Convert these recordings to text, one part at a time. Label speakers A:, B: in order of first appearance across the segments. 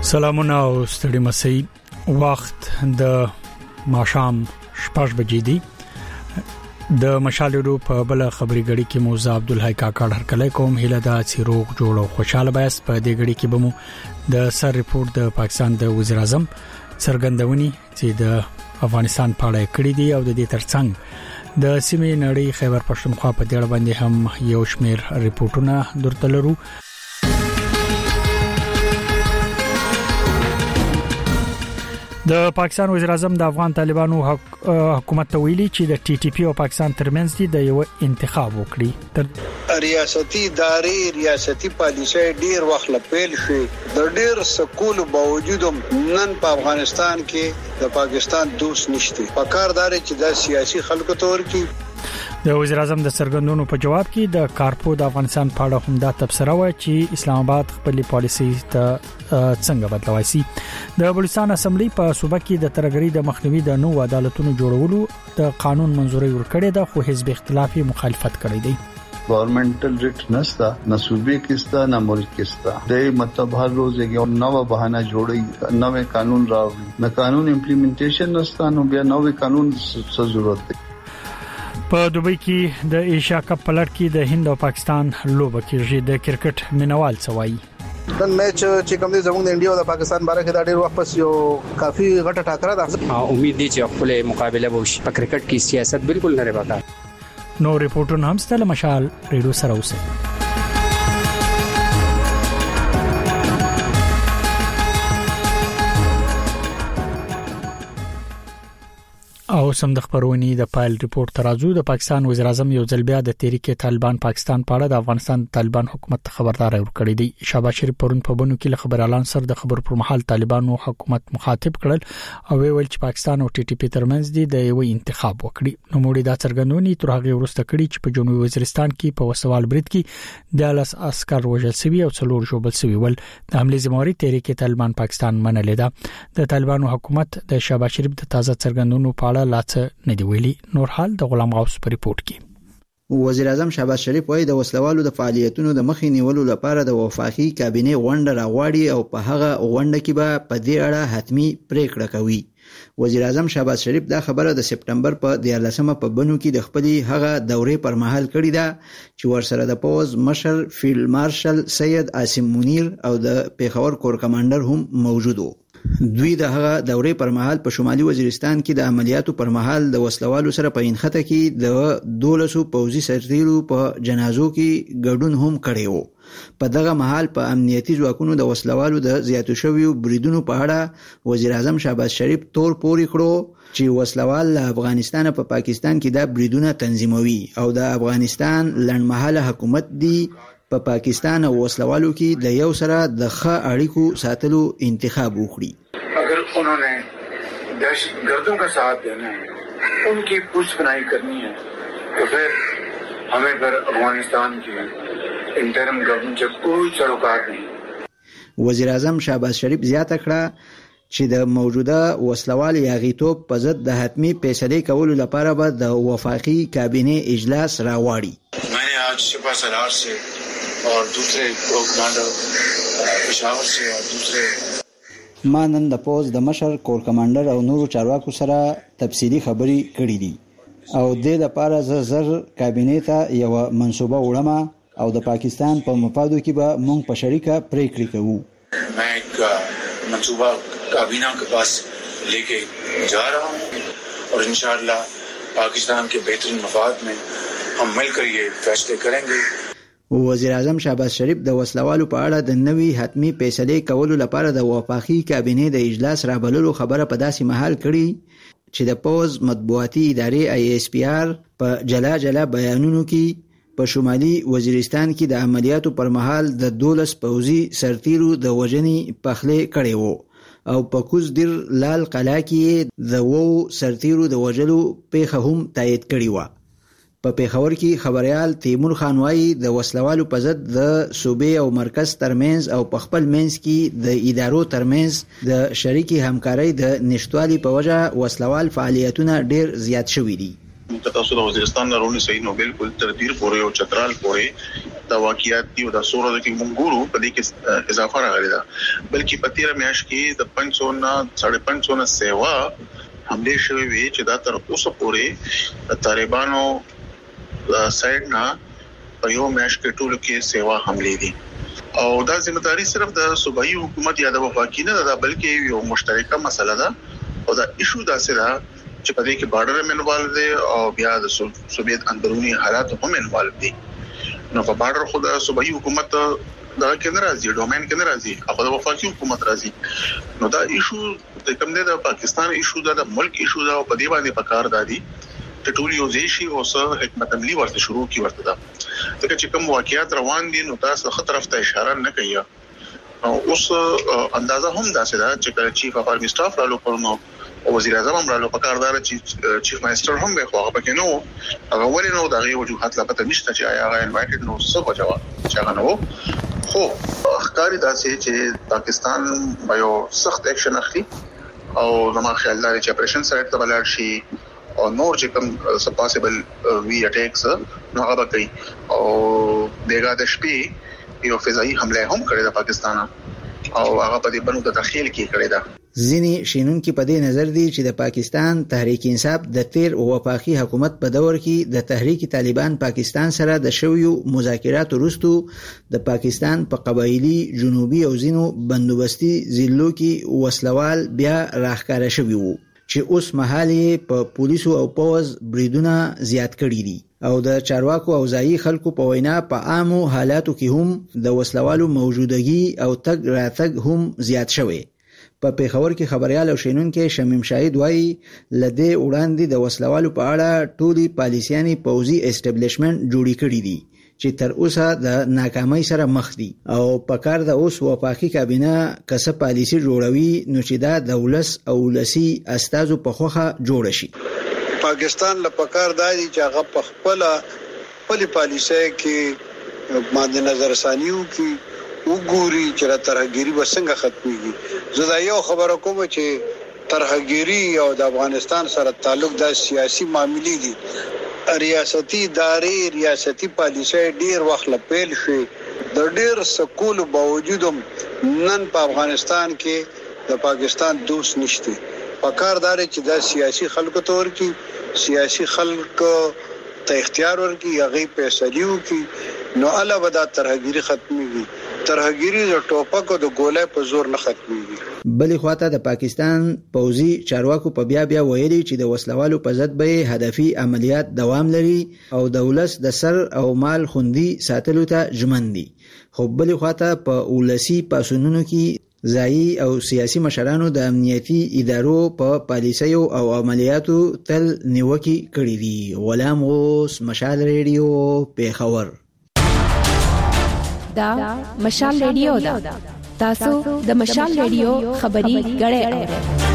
A: سلامونه او ستړي مسي وخت د ماښام 6 بجې دی د مشالېرو په بل خبري غړي کې موزه عبدالحی کاکړ هرکله کوم هله دا چیروغ جوړ او خوشاله بیاست په دې غړي کې بمو د سر ریپورت د پاکستان د وزیر اعظم څرګندونی چې د افغانستان په اړه کړی دی او د دې ترڅنګ د سیمې نړۍ خیبر پښتونخوا په دې اړه باندې هم یو شمېر ریپورتونه درته لرو. د پاکستان وزیر اعظم د افغان طالبانو حکومت ته ویلي چې د ټي ټي پی او پاکستان ترمنځ د یو انتخاب وکړي.
B: ریاستي ادارې ریاستي پالیسۍ ډیر وخت لپیل شي د ډیر سکول باوجود نن په افغانستان کې د پاکستان دوست نشته. پکاردار چې د سیاسي خلکو تور کې
A: د وزیر اعظم د څرګندونو په جواب کې د کارپو د افغانستان په اړه هم دا تبصره و چې اسلام آباد خپل پالیسي ته څنګه بدلوي سي. د بلوچستان اسمبلی په صوبه کې د ترګری د مخنیوي د نوو عدالتونو جوړولو د قانون منزوري ورکړې ده خو حزب اختلافي مخالفت کړی دی.
C: گورنمنٹل ریٹ نستا نہ صوبے کستا نہ ملک کستا دے مطلب ہر روز ایک نو بہانہ جوڑی نوے قانون راوی نہ قانون امپلیمنٹیشن نستا نو بیا نوے قانون ضرورت دی.
A: په دوبۍ کې د ایشیا کپ پلټ کې د هند او پاکستان لوبه کېږي. د کرکټ مینوال سوای
D: نن میچ چې کوم دی زموږ د انډیا او د پاکستان باره کې دا ډېر وخت پس یو کافي غټه ټاکره ده.
E: امید دي چې خپل مقابله به وشي. په کرکټ کې سیاست بالکل نه لري.
A: نو ریپورټونه هم ستله مشال ریډیو سره اوسه. او سم د خبرونې د پایل ریپورت ترازو د پاکستان وزیر اعظم یو ځل بیا د تحریک طالبان پاکستان په اړه د افغانستان طالبان حکومت خبردار ورکړی دی. شهباز شریف پرون په بنو کې خبر اعلان سره د خبر پر مهال طالبانو حکومت مخاطب کړل او ویل چې پاکستان او ټي ټي پی ترمنځ د یو انتخاب وکړي. نو موږ دا څرګندونې تر هغه وروسته کړي چې په جنوبي وزیرستان کې په وسوال برید کې د عسكر وژل شوی او څلور ژوبل شوی ول. د حمله ذمہواری تحریک طالبان پاکستان منلې ده. د طالبانو حکومت د شهباز شریف د تازه څرګندونو په اړه لاڅ نه دی ویلي. نور حال د غلام غوث په ریپورت کې
F: وزیر اعظم شهباز شریف وايي د وسلوالو د فعالیتونو د مخې نیولو لپاره د وفاقي کابینه غونډه راغواړي او په هغه غونډه کې به په دې اړه حتمی پریکړه کوي. وزیر اعظم شهباز شریف دا خبره د سپټمبر په 14مه په بنو کې د خپل هغه دورې پر مهال کړې ده چې ورسره د پوز مشر فیلډ مارشل سید عاصم منیر او د پیښور کور کمانډر هم موجود وو. دوی د هغه دورې پر مهال په شمالي وزیرستان کې د عملیاتو پر مهال د وسلوالو سره په انخته کې د 12 پوځي سرتیرو په جنازو کې ګډون هم کړی وو. په دغه مهال په امنیتي ځواکونو د وسلوالو د زیاتو شویو بریدونو په اړه وزیر اعظم شهباز شریف تور پوري کړو چې وسلوال له افغانستان په پاکستان کې د بریدونه تنظیموي او د افغانستان لنډمهاله حکومت دی په پاکستان او وسلوالو کې د یو سره د ښه اړیکو ساتلو انتخاب وکړي.
B: اگر انہوں نے دہشت گردوں کا ساتھ دینا ہے ان کی پوچھ پناہی کرنی ہے تو پھر ہمیں پر افغانستان کی انٹرم گورنمنٹ سے کوئی سروکار نہیں.
F: وزیر اعظم شهباز شریف زیاته کړه چې د موجوده وسلوال یاغیتوب په ضد د حتمی فیصله کولو لپاره به د وفاقي کابینه اجلاس راوړي.
B: میں نے آج سپہ سالار سے اور دوسرے کمانڈر پشاور سے اور دوسرے
F: ما نن د پوز د مشر کور کمانډر او نورو چارواکو سره تفصیلی خبري کړې دي او د لپاره زر کابینه ته یو منصوبه وړم او د پاکستان په مفادو کې به مونږ په شریکه پریکړې کوو.
B: میں ایک منصوبہ کابینہ کے پاس لے کے جا رہا ہوں اور انشاءاللہ پاکستان کے بہترین مفاد میں ہم مل کر یہ فیصلے کریں گے.
F: وزیر اعظم شهباز شریف د وسلوالو په اړه د نوي حتمی فیصله کولو لپاره د وفاقي کابینه د اجلاس رابللو خبره په داسې محل کړي چې د پوز مطبوعاتي ادارې ISPR په جلا بیانونو کې په شمالي وزیرستان کې د عملیاتو پر مهال د 12 پوځي سرتیرو د وژنې پخلې کړي وو او په کوز دیر لال قلعه کې د وو سرتیرو د وژلو پیښه هم تایید کړي و. په پیښور کې خبريال تیمور خان وايي د وسلوالو په ضد د صوبې او مرکز ترمنځ او په خپل منځ کې د ادارو ترمنځ د شریکي همکارۍ د نشټوالي په وجه وسلوال فعالیتونه ډېر زیات شوي دي.
G: تاسو د وزیرستان نه رونی صحیح نو بالکل تر دیر پورې او چترال پورې د واقعیت دی او د سورو د منګورو په دې کې اضافه راغلی دا بلکې په 13 میاشت کې د 500 نه 550 سیوا حمله شوې وي چې دا تر اوسه پورې طالبانو سایډ نه په یو میاشت کې ټول کې سیوا حمله دي او دا ځمداري صرف د صوبایي حکومت یا د وفاقي نه ده بلکې یو مشترکه مسله ده او دا ایشو دا سره چې په دې کې بارډر منوال دي او بیا د سوویت اندرونی حالات هم منوال دي نو په بارډر خو د صوبایي حکومت دا کې ناراضي ډومین کې ناراضي او د وفاقي حکومت راضي نو دا ایشو د کوم د پاکستان ایشو دا د ملک ایشو دا په دې باندې پکار دادي ټول یو ځای او سره حکمت عملی ورته شروع کی ورته دا ځکه چې کوم واقعیات روان دي نو تاسو خطر افته اشاره نه کوي او اوس اندازه هم دا سره چې چیف اف آرمی سټاف رالو پرنو او وزیر اعظم هم رالو پکاردار چې چیف مینسټر هم به خو پکې نو هغه ولې نو دغه وجوهات لا پته نشته چې هغه انوایټډ نو څه وجواب چې هغه نو خو ښکاری دا چې پاکستان یو سخت اکشن اخلي او زما خیال دا چې اپریشن سایت ته بلل شي او نور چې کوم پاسبل وی اٹیکس نو هغه کوي او دغه د شپې یو فضائي حمله هم کړې ده پاکستان او هغه په دې بنو د تخیل کې کړې ده
F: ځینی شینونکو په دې نظر دي چې د پاکستان تحریک انصاف د تیر او وفاقي حکومت په دور کې د تحریک طالبان پاکستان سره د شویو مذاکرات وروسته د پاکستان په قبایلی جنوبي او زینو بندوبستي ضلعو کې وسلوال بیا راخکاره شوی وو چې اوس مهاله په پولیسو او پوز بریدونه زیات کړي دي او د چارواکو او ځایي خلکو په وینا په عامو حالاتو کې هم د وسلوالو موجودګي او تګ راتګ هم زیات شوی په پیښور کې خبريال او شینونکو شمیم شاهد وایي لدې وړاندې د وسلوالو په اړه ټولي پالیسياني پوزي اسټابلیشمنت جوړی کړی دي چې تر اوسه د ناکامۍ سره مخ دي او په کار د اوس وفاقي کابینه کسه پالیسي جوړوي نو چې دا دولس او لسی استازو په خوخه جوړ شي
B: پاکستان له پکار دایي چې هغه په خپل پالیسي کې ماده نظر ثانیو کې وګوري چې را ترهګيري وسنګ ختميږي زه دا یو خبره کوم چې ترهګيري او د افغانستان سره تعلق د سیاسي معاملې دي ریاستي ادارې ریاستي پالیسي ډیر وخت لپیل شي د ډیر سکول باوجود نن په افغانستان کې د پاکستان دوست نشته پکاردار چې د سیاسي خلکو تور کې سیاسي خلک ته اختیار ورکړي هغه فیصلو کې نو علاوه د ترهګيري ختميږي ترهګيري د ټوپک او د ګولۍ په زور نه ختميږي
F: بلې خواته د پاکستان پوزي چارواکو په بیا ویلي چې د وسلوالو په ضد به هدفي عملیات دوام لري او دولت د سر او مال خوندي ساتلو ته ژمن دي خو بلې خواته په ولسی پاسونونو کې ځایي او سیاسي مشرانو د امنیتي ادارو په پالیسیو او عملیاتو تل نیوکي کړې دي غلام غوث مشال ریډیو پیښور
H: دا مشال ریډیو دا تاسو د مشال ریډیو خبري غړې اورئ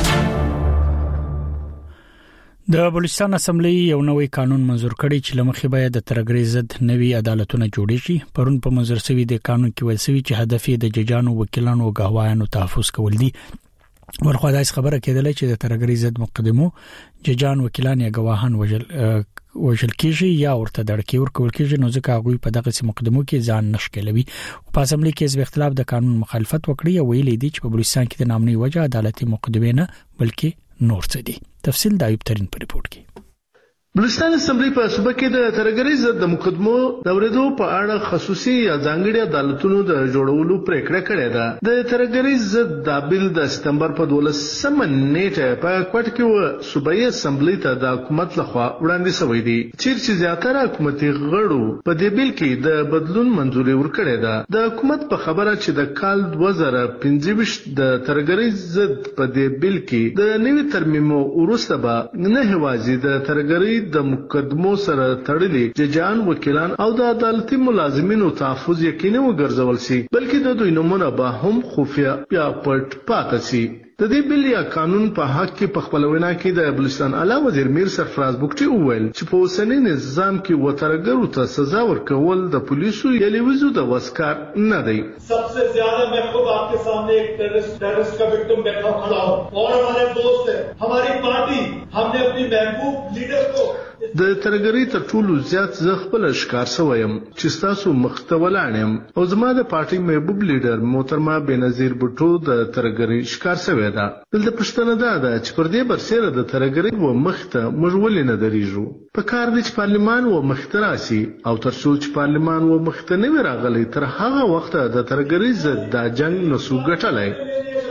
A: د بلوچستان اسمبلی یو نوې قانون منزور کړی چې لمخې باید د ترګری ضد نوي عدالتونه جوړ شي پرون په منزور شوی د قانون کې ویل شوی چې هدف یې د ججانو وکیلانو او غوايانو تحفظ کول دي ورخوا داس خبره کېدله چې د ترګری ضد مقدمو ججان وکیلان یا غواهان وژل کېږي یا ورته دړکې ورکول کېږي نو ځکه هغه په دغه مقدمو کې ځان نشکلوي په اسمبلی کې حزب اختلاف د قانون مخالفت وکړي او ویلي دي چې په بلوچستان کې د نامنۍ وجه عدالتي مقدمه نه بلکې نور څه دي تفصیل د ایوب ترين په ریپورت کې
I: بلوچستان اسمبلی په صوبه کې د ترګری ضد د مقدمو د ورېدو په اړه خصوصي یا ځانګړي عدالتونو د جوړولو پریکړه کړې ده د ترګری ضد د بل د سپتمبر په 12 نیټه په کوټ کې صوبایي اسمبلی ته د حکومت لخوا وړاندې شوې دي چې زیاتره حکومتي غړو په دې بل کې د بدلون منځوري ورکړې ده د حکومت په خبره چې د کال 2025 د ترګری ضد په دې بل کې د نوي ترمیمو وروسته به نه هوازي د ترګری د مقدمو سره تړلي ججان وکیلان او د عدالتي ملازمینو تحفظ یقیني وګرځول شي بلکې د دوی نمونه به هم خفیه یا پټ پاتې شي د دې بل یا قانون په حق کې په خپل وینا کې د بلوچستان اعلی وزیر میر سرفراز بوکټي وویل چې په اوسنۍ نظام کې وترګرو ته سزا ورکول د پولیسو یا لیوزو د وسکار نه دی
J: सबसे ज्यादा मैं खुद आपके सामने एक टेररिस्ट का विक्टिम बैठा खड़ा हूं और हमारे दोस्त है हमारी पार्टी हमने अपनी महबूब लीडर को
I: د ترګری تر ټولو زیات زه خپل ښکار سویم چې تاسو مخته ولاړم او زما د پارټي محبوب لیډر محترمه بنظیر بوټو د ترګری ښکار سوی ده. دلته پښتنه ده چې پر دې برسره د ترګری و مخته موږ ولې نه درېږو. په کار دی چې پارلمان و مخته راشي او تر څو چې پارلمان و مخته نه وي راغلی تر هغه وخته د ترګری ضد دا جنگ نسو ګټلی.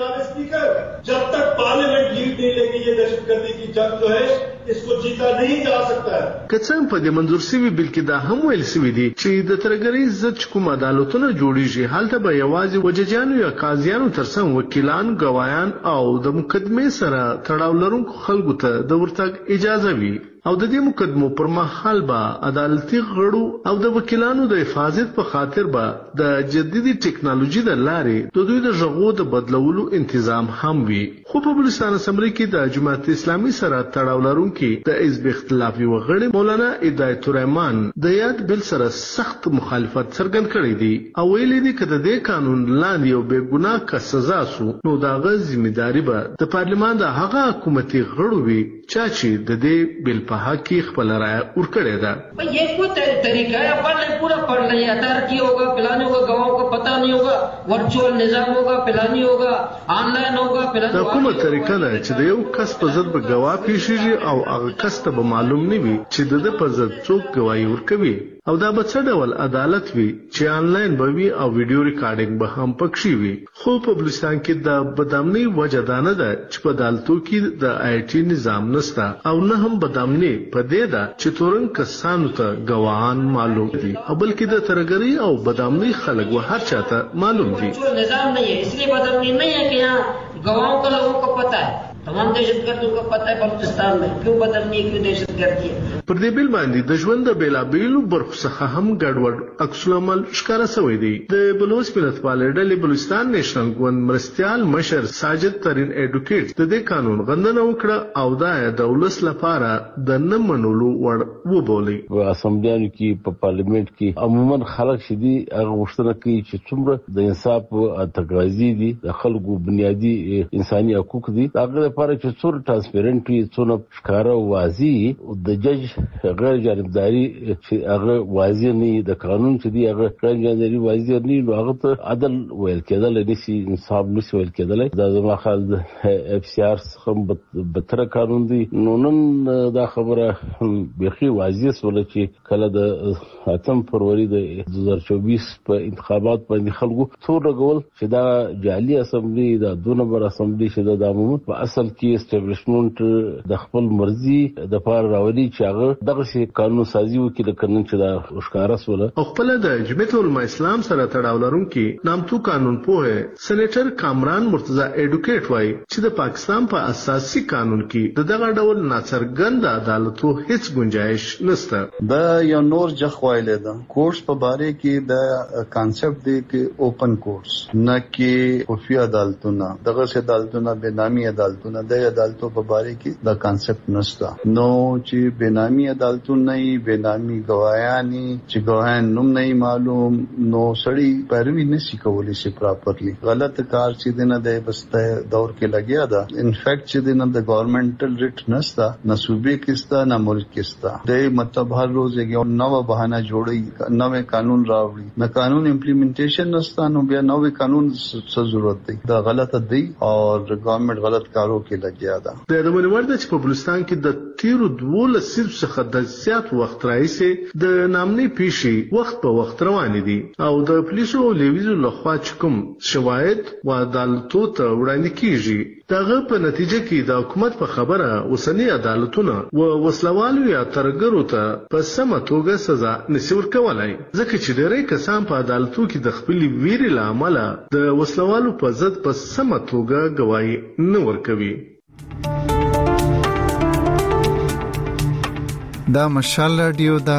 J: जब तक पार्लियामेंट जीत नहीं लेगी ये दहशतगर्दी की जंग जो है इसको जीता नहीं जा सकता है.
I: کڅن په دې منظور سوي بل کې دا هم ویل سوي دي چې د ترګری ضد کوم عدالتونه جوړیږي هلته به یوازې وججانو یا قاضیانو ترڅنګ وکیلان ګوايان او د مقدمې سره تړاو لرونکو خلکو ته د ورتګ اجازه وي او د دې مقدمو پر مهال به عدالتي غړو او د وکیلانو د حفاظت په خاطر به د جديدي ټکنالوژي د لارې د دوی د ژغو د بدلولو تنظیم هم وي. خو په بلوچستان اسمبلی کې د جماعت اسلامي سره تړاو لرونکي د حزب اختلافي وغړي مولانا هدایت الرحمن د یاد بل سره سخت مخالفت څرګند کړی دی او ویلي دی چې د قانون لاندې یو بے ګناه کس سزا سو نو دا غو ځمېداري به د پارلمان د هغه حکومتي غړو وي چې د دې بل په حق کې خپل رائے ورکړی ده.
K: ये कोई तरीका है अपन पूरा पढ़ लिया अथॉरिटी होगा पिलानी होगा गवाहों को पता नहीं होगा वर्चुअल निजाम होगा पिलानी होगा ऑनलाइन होगा पिलानी.
I: دا کومه طریقه ده چې د یو کس په ضد به گواه پیښیږي او هغه کس ته به معلوم نه وي چې د په ضد څوک گواهی ورکوي او دا به څه ډول عدالت وي چې آنلاین به وي او ویډیو ریکارډینګ به هم پکښې وي. خو په بلوچستان کې د بدامنۍ وجه دا نه ده چې په عدالتو کې د IT نظام نشته او نه هم بدامنۍ په دې ده چې تورن کسانو ته گواهان معلوم دي او بلکې د ترګری او بدامنۍ خلک و هر چاته معلوم دي.
K: نظام नहीं है इसलिए बदमनी नहीं है कि यहाँ गवाहों का लोगों को पता है तमाम दहशतगर्दों को पता है बलूचिस्तान में क्यों बदलनी है क्यों दहशतगर्दी है.
I: پر دې بل باندې د ژوند د بیلابیلو برخو څخه هم ګډوډ عکس العمل ښکاره شوی دی. د بلوچ ملتپالې ډلې بلوچستان نیشنل ګوند مرستیال مشر ساجد ترین ایډوکیټ د دې قانون غندنه وکړه او دا د ولس لپاره د نه منلو وړ وبولي.
L: په اسمبلیانو کې په پارلیمنت کې عموما خلک شدي هغه غوښتنه کوي چې څومره د انصاف او تقاضي دي د خلکو بنیادی انساني حقوق دي هغه لپاره چې څور ترانسپیرنت وي څونه ښکاره واضح د جج غیر جانبداري چې هغه واضح نه د قانون چې دی هغه غیر جانبداري واضح نه نو هغه ته عدل ویل کېدل نشي انصاف نشي ویل کېدل. دا زما خیال د FCR څخه بتر قانون دی نو نن دا خبره بيخي واضح سول چې کله د 8 فروری د 2024 په انتخابات باندې خلکو څور غول چې دا جعلي اسمبلی دا 2 نمبر اسمبلی چې د عموم په اصل کې اسټابلیشمنت د خپل مرزي د پاره راوړي چې هغه دغه شی قانون سازي وکړي د قانون چې دا ښکارا سول
I: او خپل د جمعیت العلماء اسلام سره تړاو لرونکي نامتو قانون پوهه سېنیټر کامران مرتضی ایډوکیټ وایي چې د پاکستان په اساسي قانون کې دغه ډول ناڅرګند عدالتو هیڅ گنجائش نشته.
C: دا یو نور جخوایل ده کورس په باره کې د کانسپټ دی کې اوپن کورس نه کې خفي عدالتونه دغه عدالتونه بنامي عدالتونه د عدالتو په باره کې د کانسپټ نشته نو چې بنامي عدالتونه نه بنامي گواهانی چې گواهان نوم نه معلوم نو سړی پیروي نشي کولی شي پراپرلی غلط کار چې دنه د بسته دور کې لګیا ده انفیکټ چې دنه د گورنمنټل ریټ نشته نه صوبې کېستا نه ملک کېستا د مطلب هر روز یو نو بهانه جوړي نو قانون راوړي نه قانون امپلیمنټیشن نشته نو بیا نو قانون څه ضرورت دی دا غلطه دی او گورنمنٹ غلط کارو کې لګیا ده.
I: د دمنور د بلوچستان کې د تیرو 12 څخه د زیات وخت راځي د نامنۍ پیښې وخت په وخت روان دي او د پولیسو او لیویزو لخوا کوم شواهد و عدالتو ته وړاندې کیږي دغه په نتیجه کې د حکومت په خبره اوسنی عدالتونه و وسلوالو یا ترګرو ته په سمه توګه سزا نشي ورکولای ځکه چې ډېری کسان په عدالتو کې د خپل ویري لامل د وسلوالو په ضد په سمه توګه گواهی نه ورکوي.
M: دا مشال رادیو دا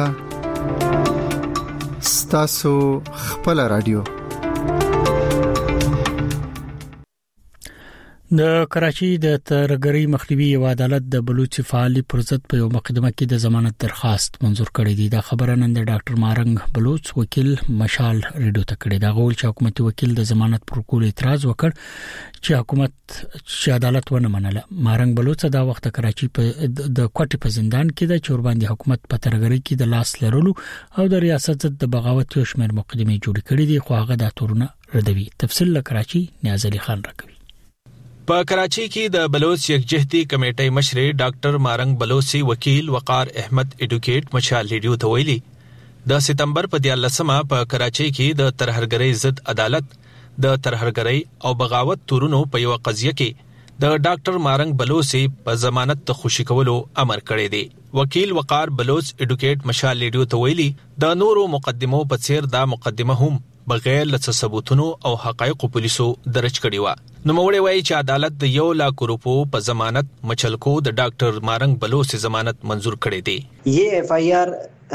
M: ستاسو خپل رادیو
A: د کراچي د ترګری مخنیوي یو عدالت د بلوچ فعالي پر ضد په یو مقدمه کې د ضمانت درخواست منزور کړې دي. دا خبره نن د ډاکټر مارنګ بلوچ وکیل مشال ریډیو ته کړې. دا غول چې حکومتي وکیل د ضمانت پر کول اعتراض وکړ چې حکومت چې عدالت ونه منله. مارنګ بلوچ دا وخت کراچي په د کوټې په زندان کې د چور باندې حکومت په ترګری کې د لاس لرلو او د ریاست ضد د بغاوت یو شمېر مقدمه جوړ کړې دي، خو هغه د تورونه ردوي. تفصیل له کراچي نیاز علي خان راکوي.
N: په کراچي کې د بلوچ یکجهتي کمیټې مشر ډاکټر مارنګ بلوچي وکیل وقار احمد ایډوکیټ مشال ریډیو ته ویلي د سپتمبر په 14مه په کراچي کې د ترهرګرۍ ضد عدالت د ترهرګرۍ او بغاوت تورونو په یو قضیه کې د ډاکټر مارنګ بلوچي په ضمانت ته خوشی کولو امر کړی دی. وکیل وقار بلوچ ایډوکیټ مشال ریډیو ته ویلي د نورو مقدمو په څیر دا مقدمه هم بغیر له ثبوتونو او حقایقو پولیسو درج کړی و. نو موږ وایي چې عدالت د 1 लाख روپو په ضمانت مچلکو د ډاکټر مارنګ بلوچ ضمانت منظور کړی دی.
O: یہ FIR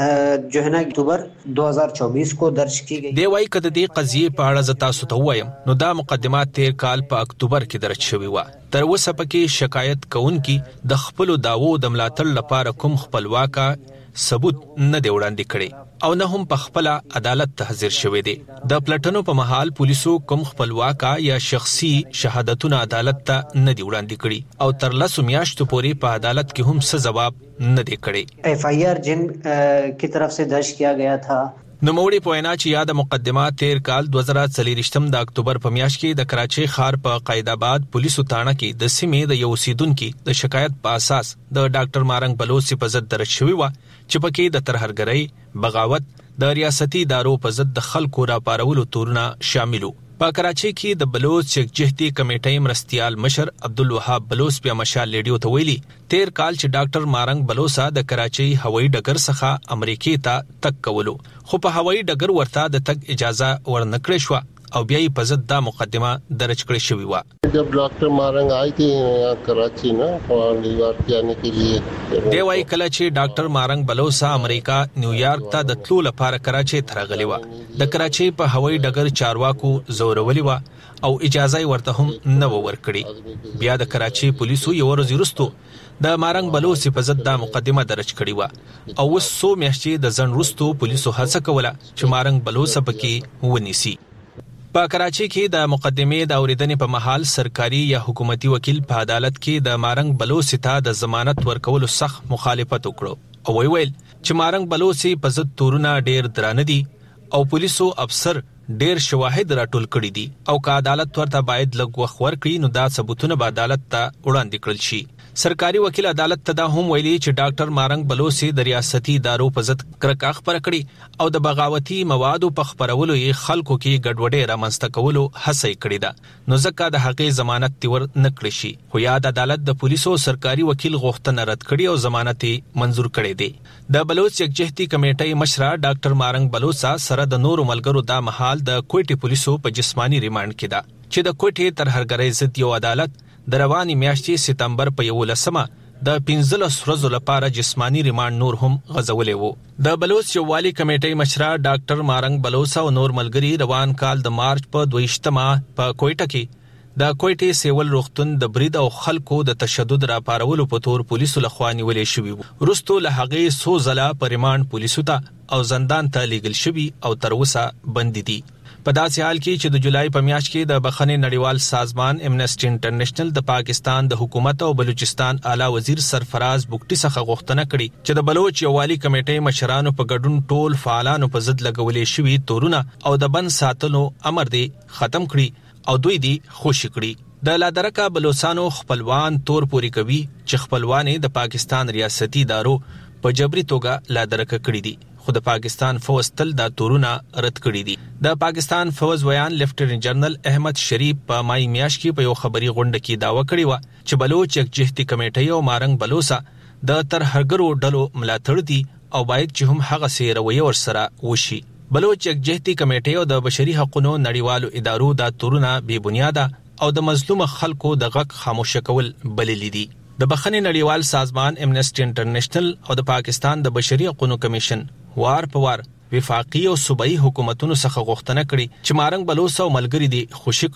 O: جو ہے نا اکتوبر 2024 کو درج کی گئی.
N: دی وايي کده دی قضیه په اړه زتا سو ته وایم نو دا مقدمات 13 کال په اکتوبر کې درج شوی و. تر اوسه پکې شکایت کوونکی د خپل داوو د ملاتړ لپاره کوم خپلواکه ثبوت نه دی وړاندې کړی او نه هم په خپل عدالت ته حاضر شوی دی. د پلټنو په محل پولیسو کوم خپلواکه یا شخصي شهادتونه عدالت ته نه دی وړاندې کړی او تر 10 میاشتو پورې په عدالت کې هم څه جواب نه دی کړی.
O: FIR جن کی طرف سے درج کیا گیا تھا.
N: نوموړي په وینا چې یاد مقدمات 13 کال 2023 د اکتوبر په میاشت کې د کراچي ښار په قایدآباد پولیسو تاڼه کې د سیمې د یو اوسیدونکو د شکایت په اساس د ډاکټر مارنګ بلوچ په ضد درج شوی و چې پکې د ترهرګرۍ بغاوت د ریاستي ادارو په ضد د خلکو راپارولو تورونه شاملو. په کراچي کې د بلوچ یکجهتي کمیټې مرستيال مشر عبدالوهاب بلوچ په مشال ریډیو ته ویلي 13 کال چې ډاکټر مارنګ بلوچ د کراچي هوایي ډګر څخه امریکای ته تک کولو، خو په هوایي ډګر ورته د تک اجازه ورنکړې شو او بیا یې په ضد دا مقدمه درج کړې شوې و.
P: जब डॉक्टर मारंग आई थी यहाँ कराची ना न्यूयॉर्क जाने के लिए
N: دی وايي کله چې ډاکټر مارنګ بلوچ امریکا نیویارک ته د تلو لپاره کراچي ته راغلی و. د کراچي په هوایي ډګر چارواکو زورولي و او اجازه ورته هم نه ورکړي. بیا د کراچي پولیسو یو ورځ وروسته د مارنګ بلوچ په ضد دا مقدمه درج کړې و او وس سو میاشتې د ځن وروسته پولیسو هڅه کوله چې مارنګ بلوچ پکې ونیسي. په کراچي کې د مقدمې د اوریدنې په محل سرکاري یا حکومتي وکیل په عدالت کې د مارنګ بلوچ ته د ضمانت ورکولو سخت مخالفت وکړو او ویل چې مارنګ بلوچ په ضد تورونه ډیر درانه دي او پولیسو افسر ډیر شواهد راټول کړي دي او که عدالت ورته باید لږ وخت ورکړي نو دا ثبوتونه به عدالت ته وړاندې کړل شي. سرکاري وکیل عدالت ته دا هم ویلي چې ډاکټر مارنګ بلوچ د ریاستي ادارو په ضد کرکه خبره کړي او د بغاوتي موادو په خبرولو یې خلکو کې ګډوډي رامنځته کولو هڅه کړې ده نو ځکه د حقې ضمانت تور نه کړی شي. خو یاد عدالت د پولیسو سرکاري وکیل غوښتنه رد کړي او ضمانت منزور کړي دي. د بلوچ یکجهتي کمیټې مشر ډاکټر مارنګ بلوچ سره د نورو ملګرو دا محل د کوټې پولیسو په جسمانی ریماند کې ده چې د کوټې ترهرګرۍ ضد یو عدالت د رواني میاشتې سپتمبر په 11مه د 15 ورځو لپاره جسمانی ریماند نور هم غځولې وو. د بلوچ یووالي کمیټې مشر ډاکټر مارنګ بلوچ او نور ملګری روان کال د مارچ په 22مه په کوټه کې د کوټې سیول روغتون د برید او خلکو د تشدد راپارولو په تور پولیسو لخوا نیولې شوی وو. وروسته له هغې سو ځله په ریماند پولیسو ته او زندان ته لیږل شوی او تر اوسه بند دي. په داسې حال کې چې د جولای په میاشت کې د بخښنې نړیوال سازمان امنیسټي انټرنیشنل د پاکستان د حکومت او بلوچستان اعلی وزیر سرفراز بوکټي څخه غوښتنه کړې چې د بلوچ یووالي کمیټې مشرانو په ګډون ټول فعالانو په ضد لګولې شوي تورونه او د بند ساتلو امر دی ختم کړي او دوی دی خوشي کړي. د لادرکه بلوچستانو خپلوان تور پوری کوي چې خپلوانې د پاکستان ریاستي ادارو په جبري توګه لادرکه کړي دي، خو د پاکستان فوج تل دا تورونه رد کړي دي. د پاکستان فوج ویان لیفټیننټ جنرال احمد شریف په مای میاشت کې په یو خبري غونډه کې داوا کړی و چې بلوچ یکجهتي کمیټې او مارنګ بلوچ د ترهرګرو ډلو ملاتړ دي او باید چې هم هغه سي رویه ورسره وشي. بلوچ یکجهتي کمیټې او د بشري حقوقو نړیوالو ادارو دا تورونه بې بنیاده او د مظلوم خلکو د غږ خاموش کول بللي دي. د بخښنې نړیوال سازمان امنیسټي انټرنیشنل او د پاکستان د بشري حقوقو کمیشن وار په وار وفاقي او صوبایي حکومتونو څخه غوښتنه کړې چې مارنګ بلوچ او ملګری دي خوشي کړي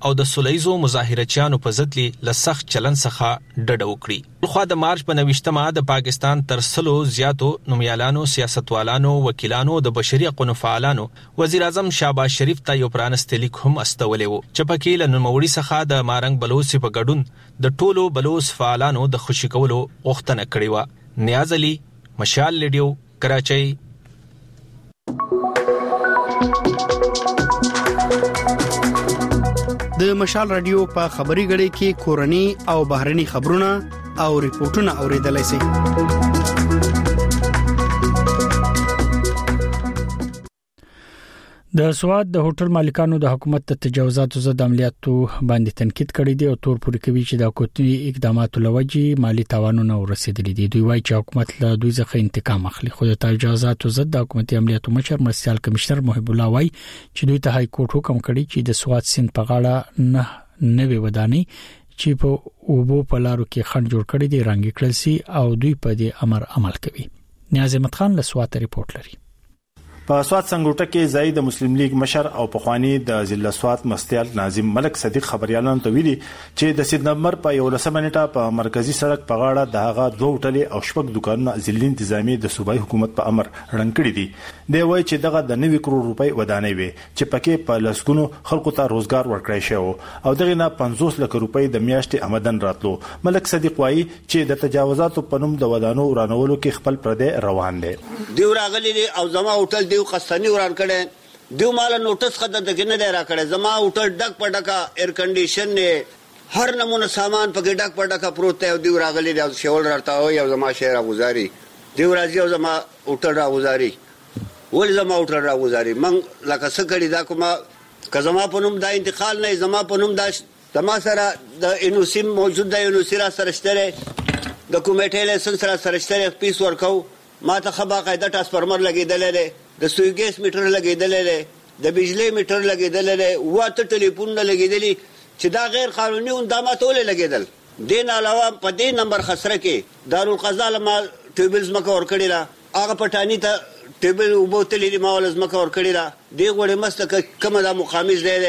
N: او د سولېزو مظاهرچیانو په ضد لسخ چلن څخه ډډه وکړي. خو د مارچ په 29مه د پاکستان تر سلو زیاتو نومیالانو، سیاستوالانو، وکیلانو، د بشري حقوقو فعالانو وزیر اعظم شهباز شریف ته یو پرانستې لیک هم استولې وو چې پکې له نوموړي څخه د مارنګ بلوچ په ګډون د ټولو بلوچ فعالانو د خوشي کولو غوښتنه کړې و. نیاز علي، مشال ریډیو، کراچۍ.
Q: د مشال رادیو په خبري غړي کې کورني او بهرني خبرونه او ریپورتونه اوریدلای شئ.
A: د سواد د هوټل مالکانو د حکومت د تجاوزاتو ضد عملیاتو باندې تنقید کړی دی او تور پوري کوي چې د کوټي اقداماتو لوجي مالی تاوانونه ورسېدلي دي. دوی وایي چې حکومت له دوی څخه انتقام اخلي. خو د تجاوزاتو ضد د حکومتي عملیاتو مشر مرستيال کمشنر محب الله وایي چې دوی ته هاي کورټ حکم کړی چې د سواد سیند په غاړه نه وداني چې په اوبو په لارو کې خنډ جوړ کړی دی رنګ کړل سي او دوی په دې امر عمل کوي. نیاز احمد خان له سواد ریپورت لري.
R: په سواد سنگوټه کې زید مسلم لیگ مشر او پخوانی د ضلع سواد مستیال ناظم ملک صدیق خبريالانو ته ویلي چې د سپتمبر په 11 نیټه په مرکزی سړک په غاړه د هغه دوه هوټلې او شپږ دکانونه ضلع انتظامی د صوبایي حکومت په امر رنګ کړی دي. دی وایي چې دغه د 90 کروڑ روپۍ ودانۍ وي چې پکې په لسګونو خلکو ته روزګار ورکړی شو او دغه نه 50 لک روپۍ د میاشتې آمدن راتلو. ملک صدیق وایي چې د تجاوزاتو په نوم د ودانو ورانولو کې خپل پردې روان دي.
S: دیو راغلي او زما هوټل دیو قستنی وران کړي دیو مال نوټس خدای دغه نه را کړي زما هوټل ډک پډکا ایر کنډیشن نه هر نمونه سامان پکې ډک پډکا پروت دی. دیو راغلي او شول راته او زما شهر غزاري دیو راځي او زما هوټل را غزاري ول زما هوټل را غزاري من لکه سکړی دا کومه کزما په نوم دا انتقال نه زما په نوم دا زما سره د انوسیم موجود دی انوسیرا سرشتره د کومیټې له سره سرشتره پیس ورکاو ما ته خبا قاعده ټرانسفارمر لګیدل دی د سوی ګیس میټر لګیدل دی د بجلی میټر لګیدل دی واټ ټلیفون لګیدلی چې دا غیر قانوني اندامات ولې لګیدل. دین علاوه په دې نمبر خسره کې دارالقضا لما ټیبلز مکه ور کړی را هغه پټانی ته ټیبل وبوتلی ما ولز مکه ور کړی را دی غوړې مستک کومه د مقامیز دی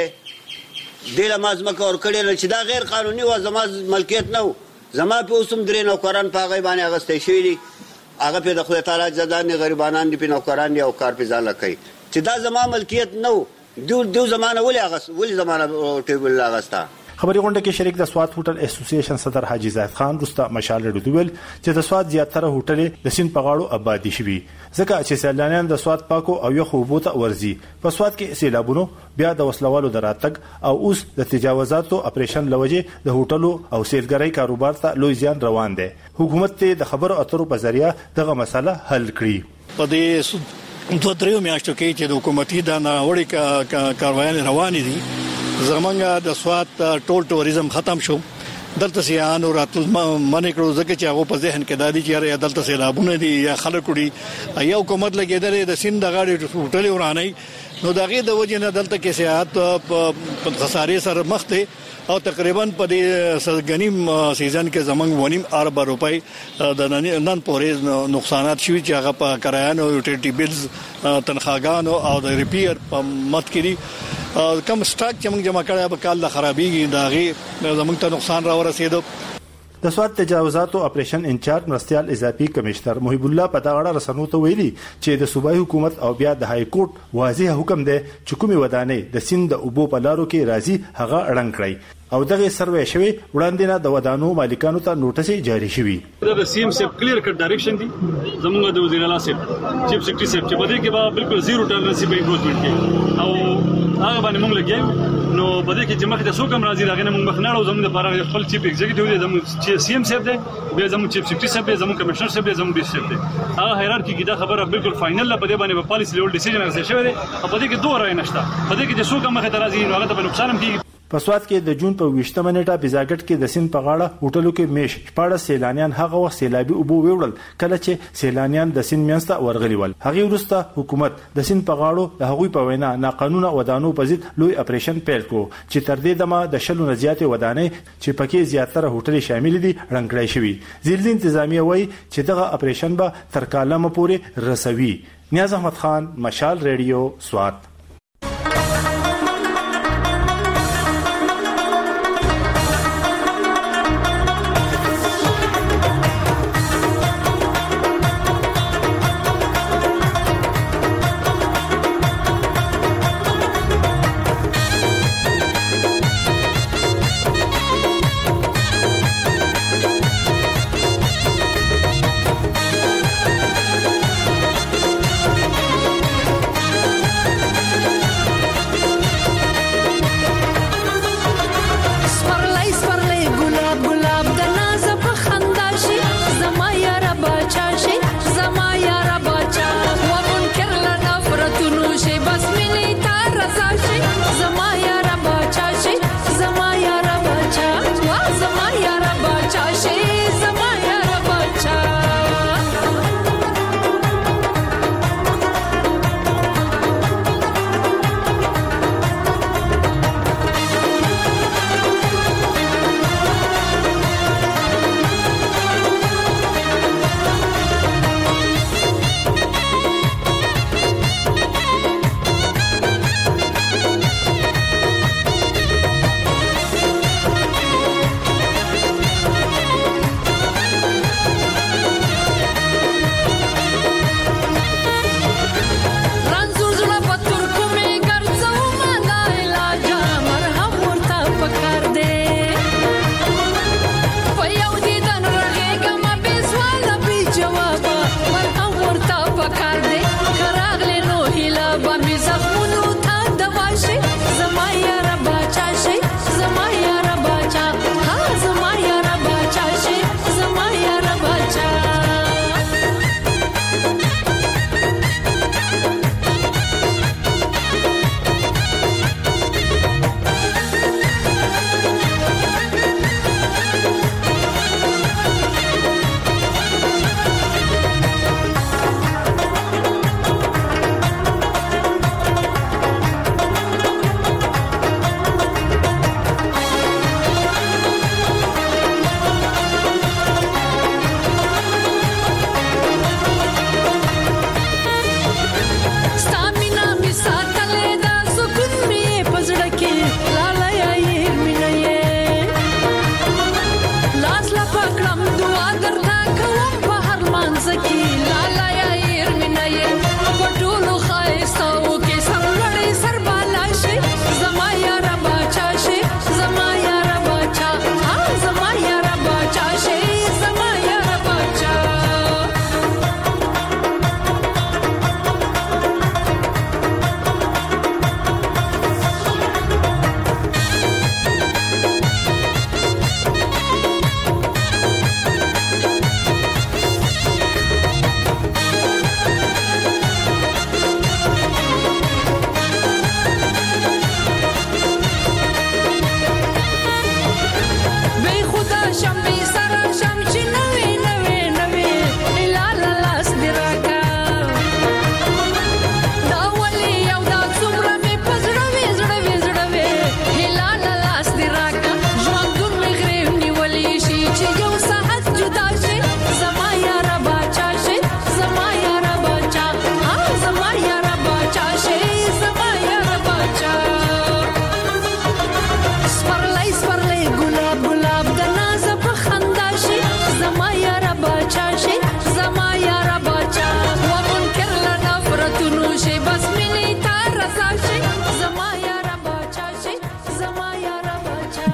S: دی لماز مکه ور کړی را چې دا غیر قانوني و زما ملکیت نه زما په اوسم درې نوکران په غي باندې اغستې شوی دي هغه په د خدای تعالی ځدان غریبانان دي په نوکران دي او کار په ځان لکې چې دا زما ملکیت نه دو زمانه ولې زمانه ټیبل لاغستا.
R: خبري غونډه کې شریک د سواد هوټل اسوسییشن صدر حاجی زاهد خان رستا مشال ډوډول چې د سواد زیاتره هوټلې د سین په غاړو آبادی شوي ځکه چې سیلانیان د سواد پاکو او یو خوبوته ورزي په سواد کې سیلابونو بیا د وسلوالو دراتګ او اوس د تجاوزاتو اپریشن لوجه د هوټلو او سیلګرۍ کاروبار ته لوی زیان روان دي. حکومت ته د خبرو اترو په ذریعہ دغه مسله حل کړي.
T: په دې 2-3 میاشتو کې چې د حکومتي د ناوړي کاروایان روان دي زمونږ د سواد ټول ټوریزم ختم شو دلته سیانو راتل منې کړو ځکه چې هغه په ذهن کې دادی چې یا دلته سیلابونه دي یا خلک وړي یا حکومت لګیدل د سیند د غاړې هوټل ورانای نو دغه د وجه نه دلته کې سیاحت په خسارې سره مخ ته او تقریبا په دې سرګنیم سیزن کې زمنګ 1.5 ارب روپۍ د نن پورې نقصانات شوي چې هغه په کرایانو یوټیلیټي بیلز تنخواګانو او د ریپیر په مت کې کم سټاک چې موږ جمع کړی په کال د خرابېږي داغي زموږ ته نقصان را ورسېدو.
R: د سواد تجاوزاتو اپریشن انچارج مرستيال اضافي کمشنر محب الله په دغه اړه رسنو ته ویلي چې د صوبایي حکومت او بیا د های کورټ واضح حکم دی چې کومي ودانۍ د سیند د اوبو په لارو کې راځي هغه اړنګ کړی او دغه سروې شوی وړاندې نه د ودانو مالکانو ته نوټس جاری شوی.
U: دا سیم سب کلیر کټ ډایرکشن دی زموږ د وزیر اعلی سیب چیف سیکریټری سیب چې بده کې به بالکل زیرو ټالرنس به امپروومنت کې او هغه باندې موږ لګیو نو بده کې چې مخ د سو کم راځي راغنه موږ مخناړو زموږ لپاره خپل چیف ایگزیکټیو دی زموږ سی ام سیب دی به زموږ چیف سیکریټری سیب دی زموږ کمشنر سیب دی زموږ ډی سیب دی هغه هایرارکی کې دا خبره بالکل فائنل لا بده باندې په پالیسی لیول ډیسیژن راځي شوی دی په دې کې دوه رائے نشته په دې کې چې سو کم مخ ته راځي نو هغه ته نقصان هم کیږي.
R: په سواد کې د جون په 20 نیټه بیزاګټ کې د سین په غاړه هوټلو کې میش 14 سیلانیان هغه وخت سیلابي اوبو ویوړل کله چې سیلانیان د سین میانسته ورغلي ول. هغه وروسته حکومت د سین په غاړو د هغوی په وینا ناقانونه ودانو په ضد لوی اپریشن پیل کو چې تر دې دمه د شلو نزياتې ودانې چې پکې زیاتره هوټلې شامل دي رنګړای شوی. ضلع انتظامیه وایي چې دغه اپریشن به تر کالمه پورې رسوي. نیاز احمد خان مشال ریډیو سواد.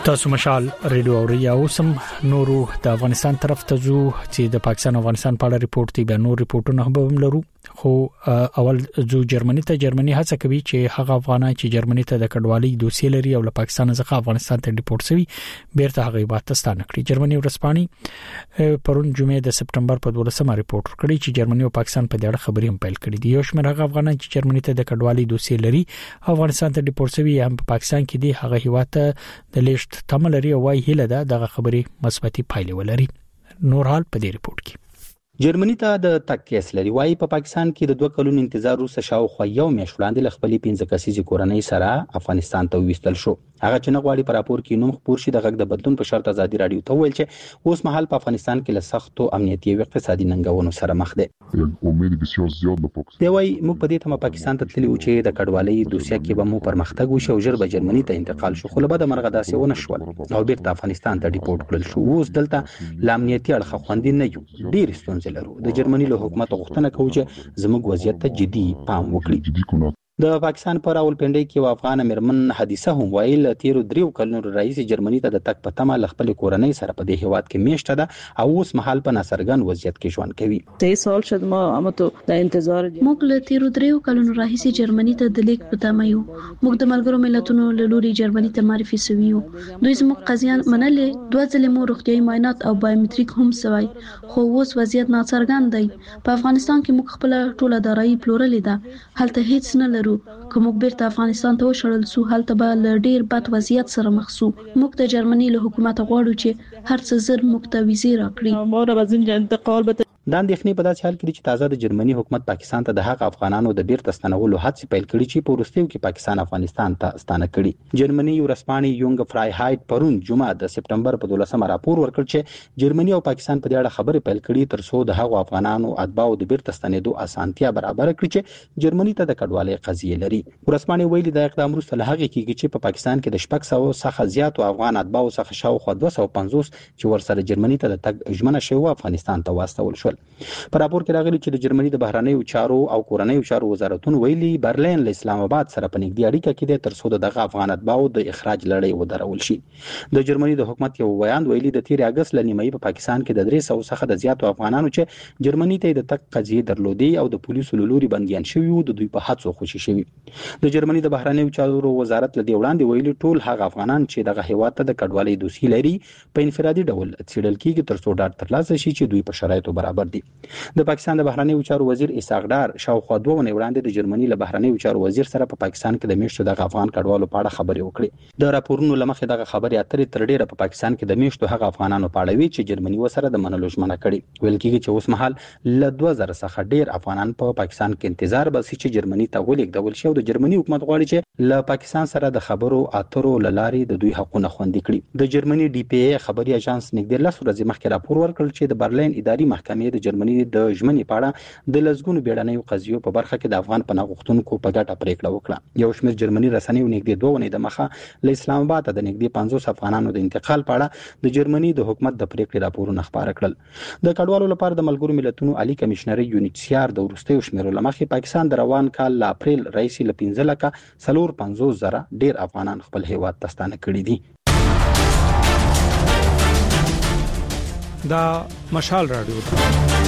A: تاسو مشال ریډیو اوریا اوسم نورو د افغانستان طرف ته ځو چې د پاکستان افغانستان په اړه ریپورت دی به نور ریپورتونه هم لرو خو اول ځو جرمني هڅه کوي چې هغه افغانان چې جرمني ته د کډوالۍ دوسیه لري او له پاکستان څخه افغانستان ته ډیپورت شوی بیرته هغه پاکستان کړی. جرمني ورسپاني پرون جمعې د سپټمبر په 12مه ریپورت کړی چې جرمني او پاکستان په دې اړه خبرې هم پیل کړې دي. یو شمېر هغه افغانان چې جرمني ته د کډوالۍ دوسیه لري افغانستان ته ډیپورت شوی هم په پاکستان کې دي هغه هیواته د لیست تملري او وايي هله ده دغه خبرې مثبتي پایلې ولري. نور حال په دې ریپورت کې
D: جرمني ته د تک کیس لري وايي په پاکستان کې د 2 کلونو انتظار وروسته شاوخوا یو میاشت وړاندې ل خپلې 15 کسیزې کورنۍ سره افغانستان ته وستل شو. هغه چې نه غواړي پر راپور کې نوم خبر شي د غږ د بدلون په شرط ازادي رادیو ته ویل چې اوس مهال په افغانستان کې له سختو امنیتي او اقتصادي ننګونو سره مخ دي.
V: امید بسیار زیات ده پاکستان.
D: دی وايي موږ په دې ته پاکستان ته تللی و چې د کډوالۍ دوسیه کې به مو پرمختګ وشي او ژر به جرمني ته انتقال شو خو له بده مرغه داسې ونه شول او بیرته افغانستان ته ډیپورت کړل شو. اوس دلته ل امنیتي اړخ خوندې نه یو ډیر ستونزې لرو. د جرمني له حکومت غوښتنه کوي چې زموږ وضعیت ته جدي پام وکړي. د پاکستان پر راولپنډۍ کې افغان مرمن حدیثه هم ویل تیرو 3 کلونو رئیس جرمني ته د تک پتمه لخپل کورنۍ سره په دې هواد کې میشته ده او اوس مهال په ناصرګن وضعیت کې ژوند کوي.
W: 3 سال شد ما امته د انتظار
X: موږ له تیرو 3 کلونو راهیسې جرمني ته د لیک پتمه یو. موږ د ملګرو ملتونو له لوري جرمني ته معرفي شوی یو. دوی زموږ قضیه منلې 2 ځله مو روغتيایي معاینات او بایومټریک هم سوی خو اوس وضعیت ناڅرګند دی. په افغانستان کې موږ خپل ټوله دارایی پلورلې ده هلته هیڅ نه لرو. کوم بیرته افغانستان ته وشړل سو هلته به ل ډیر بد وضعیت سره مخ سو. موږ د جرمني له حکومت غواړو چې هر څه زر موږ ته ویزه راکړي.
W: ما را بزین انتقال به
D: د اندېښنې په داسې حال کې چې تازه د جرمني حکومت پاکستان ته د هغه افغانانو د بیرته ستنولو هڅې پیل کړي چې په وروستیو کې پاکستان افغانستان ته ستانه کړي. جرمني ورسپاني یونګ فرایهایټ پرون جمعه د سپټمبر په 12مه راپور ورکړ چې جرمني او پاکستان په دې اړه خبرې پیل کړي تر څو د هغه افغانانو اتباعو د بیرته ستنېدو اسانتیا برابر کړي چې جرمني ته د کډوالۍ قضیه لري. ورسپاني ویلي د اقدام وروسته له هغه کېږي چې په پاکستان کې د 600 څخه زیاتو افغان اتباعو څخه شاوخوا 250 چې ورسره جرمني ته د تګ ژمنه شوی افغانستان ته واستول شول. په راپور کې راغلي چې د جرمني د بهرنیو چارو او کورنیو چارو وزارتون ویلي برلین له اسلام آباد سره په نږدې اړیکه کې د تر څو دغه افغان اتباعو د اخراج لړۍ ودرول شي. د جرمني د حکومت یو بیان ویلي د 13 اگست لنیمه په پاکستان کې د 300 څخه د زیاتو افغانانو چې جرمني ته د تک قضیه درلودي او د پولیسو لوري بنديان شوی وو د دوی په هڅو خوشي شوی. د جرمني د بهرنیو چارو وزارت له دې وړاندې ویلي ټول هغه افغانان چې دغه هیواد ته د کډوالۍ دوسیه لري په انفرادي ډول څېړل کیږي تر څو ډاډ ترلاسه شي چې دوی په شرایطو برابر دي. د پاکستان د بهرنیو چارو وزیر اسحاق ډار شاوخوا 2 ونې وړاندې د جرمني له بهرنیو چارو وزیر سره په پاکستان کې د میشتو د افغان کډوالو په اړه خبرې وکړې. د راپورونو لمخې دغه خبرې اترې تر ډیره په پاکستان کې د میشتو هغه افغانانو په اړه وی چې جرمني وسره د منلو ژمنه کړې. ویل کېږي چې اوس مهال له 2000 څخه ډیر افغانان په پاکستان کې انتظار باسي چې جرمني ته ولیږدول شي او د جرمني حکومت غواړي چې له پاکستان سره د خبرو اترو لارې د دوی حقونه خوندي کړي. د جرمني ډي پی ای خبري اژانس نږدې 10 ورځې مخکې راپور ورکړ چې د برلین اداري محکمې د جرمني د ژمنې په اړه د لزګونو بیړنیو قضیو په برخه کې د افغان پناه غوښتونکو په ګټه پریکړه وکړه. یو شمېر جرمني رسنیو نږدې 2 ونې د مخه له اسلام آباد ته د نږدې 500 افغانانو د انتقال په اړه د جرمني د حکومت د پریکړې راپورونه خبره کړل. د کډوالو لپاره د ملګرو ملتونو عالی کمشنر یونیسیار د وروستیو شمیرو لمخې پاکستان د روان کال ل اپریل رئیس ل 15,450,000 ډیر افغانان خپل هیواد ته ستانه کړي دي.
A: دا مشال رادیو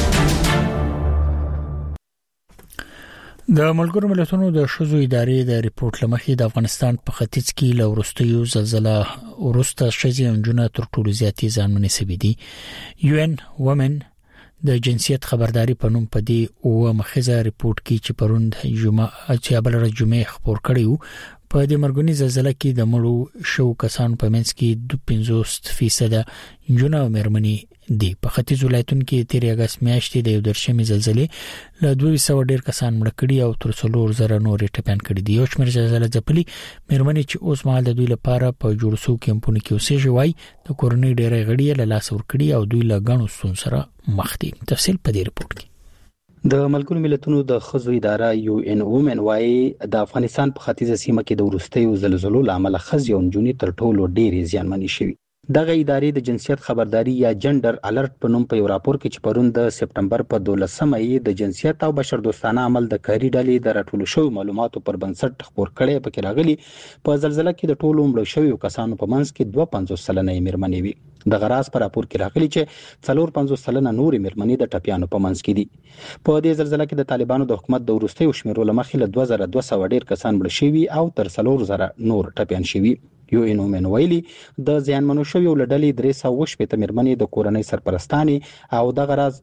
A: د ملګرو ملتونو د شذو ادارې د ریپورت لمخې د افغانستان په ختیځ کې له وروستیو زلزلہ وروسته شذې انجونه تر ټولو زیاتې ځانمنې سوي دي. UN Women د جنسیت خبرداري په نوم په دې او مخزه ریپورت کې چې پروند جمعه بل ورځ جمعه خبر کړیو په دې مرګونی زلزلہ کې د مړو شو کسان په منځ کې 50% انجونه او مېرمنې دي. په ختیځ ولایتونو کې 13 اگست میاشتې د یو درشمې زلزلې له 200 ډیر کسان مړ کړي او تر 300 نور ټپيان کړي دي. یو شمېر زلزلې ځپلي مېرمنې چې اوس مهال د دوی لپاره په جوړ شو کمپونو کې اوسېږي وای د کورنۍ ډېرې غړي له لاس ور کړي او دوی له غنو سون سره مخ دي. تفصیل په دې ریپورت کې
D: د ملګرو ملتونو د خزو اداره UN Women وايي د افغانستان په ختیځه سیمه کې د وروستیو زلزلو لامل خزي او نجونې تر ټولو ډېرې زیانمنې شوي. دغه ادارې د جنسیت خبرداري یا جندر الرټ په نوم په یو راپور کې چې پرون د سپټمبر په 12مه یې د جنسیت او بشردوستانه عمل د کاري ډلې د راټولو شویو معلوماتو پر بنسټ خپور کړی پکې راغلي په زلزلہ کې د ټولو مړو شویو کسانو په منځ کې 52 سلنه میرمنې وي. د غراس پر راپور کې راغلي چې 54 سلنه نور میرمنې د ټپیانو په منځ کې دي. په دې زلزلہ کې د طالبانو د حکومت د وروستیو شمیرو له مخې له 2200 ډیر کسان مړ شوي او تر 4000 نور ټپیان شوي. یو انومن ویلي د زیانمنو شویو له ډلې 380 میرمنې د کورنۍ سرپرستانې او د غراز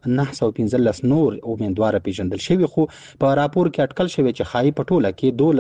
D: 915 نور امیدوار پیژندل شوی خو په راپور کې اټکل شوی چې خای په ټوله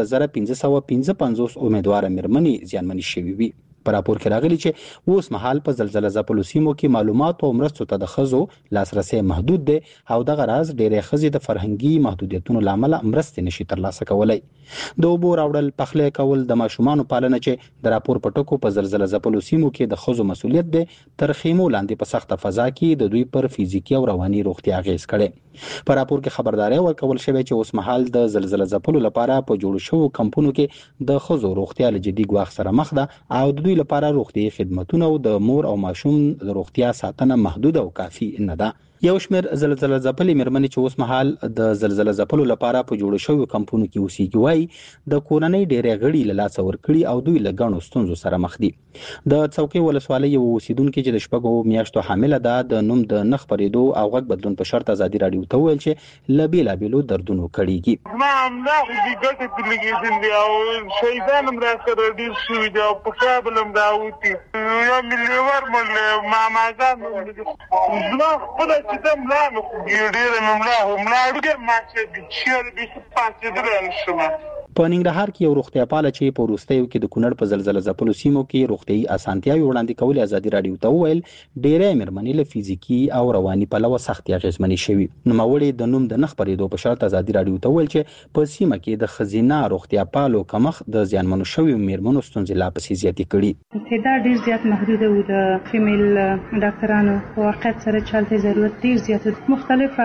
D: کې 2555 امیدوار میرمنې زیانمنې شوی وي. په راپور کې راغلي چې اوس مهال په زلزلہ ځپلو سیمو کې معلومات او مرستو ته د ښځو لاسرسي محدود دی او دغه راز ډېرې ښځې د فرهنګي محدودیتونو له امله مرستې نشي ترلاسه کولی. د اوبو راوړل، پخلی کول، د ماشومانو پالنه چې د راپور په ټکو په زلزلہ ځپلو سیمو کې د ښځو مسؤلیت دی تر خیمو لاندې په سخته فضا کې د دوی پر فزیکي او رواني روغتیا اغیز کړي. په راپور کې خبرداري ورکول شوې چې اوس مهال د زلزلہ ځپلو لپاره په جوړ شوو کمپونو کې د ښځو روغتیا له جدي ګواښ سره مخ ده او د دوی لپاره روغتیايي خدماتونه او د مور او ماشوم د روغتیا ساتنه محدود او کافي نه ده. یو شمېر زلزلہ ځپلې میرمنې چې اوس مهال د زلزلہ ځپلو لپاره په جوړ شویو کمپونو کې اوسېږي وایي د کورنۍ ډېرې غړي له لاسه ورکړي او دوی له ګڼو ستونزو سره مخ دي. د څوکۍ ولسوالۍ یو اوسیدونکي چې د شپږو میاشتو حامله ده د نوم د نه خپرېدو او غږ بدلون په شرط ازادي راډیو ته وویل چې له بېلابېلو دردونو کړېږي.
B: ما همدا خو ګټې پرې لګېدل دي او شهیدان هم راسره ډېر شوي دي او په کابل هم راوتي یا مې لیور مړ ماماګان زما خپله چې ته ملا نو ډېره مې ملا ډېر ماته چیرې بیخي پاڅېدلی نه شم.
D: په ننګرهار کې یو روغتیا پاله چې په وروستیو کې د کونړ په زلزلہ ځپلو سیمو کې روغتیايي اسانتیاوې وړاندې کولې ازادي راډیو ته وویل ډېرې میرمنې له فزیکي او رواني پلوه سختې اغېزمنې شوي. نوموړې د نوم د نه خپرېدو په شرط ازادي راډیو ته وویل چې په سیمه کې د ښځینه روغتیا پالو کمښت د زیانمنو شویو میرمنو ستونزې لا پسې زیاتې کړي.
E: تعداد ډېر زیات محدود و د فیمیل ډاکټرانو په واقعیت سره چلته ضرورت ډېر زیات مختلف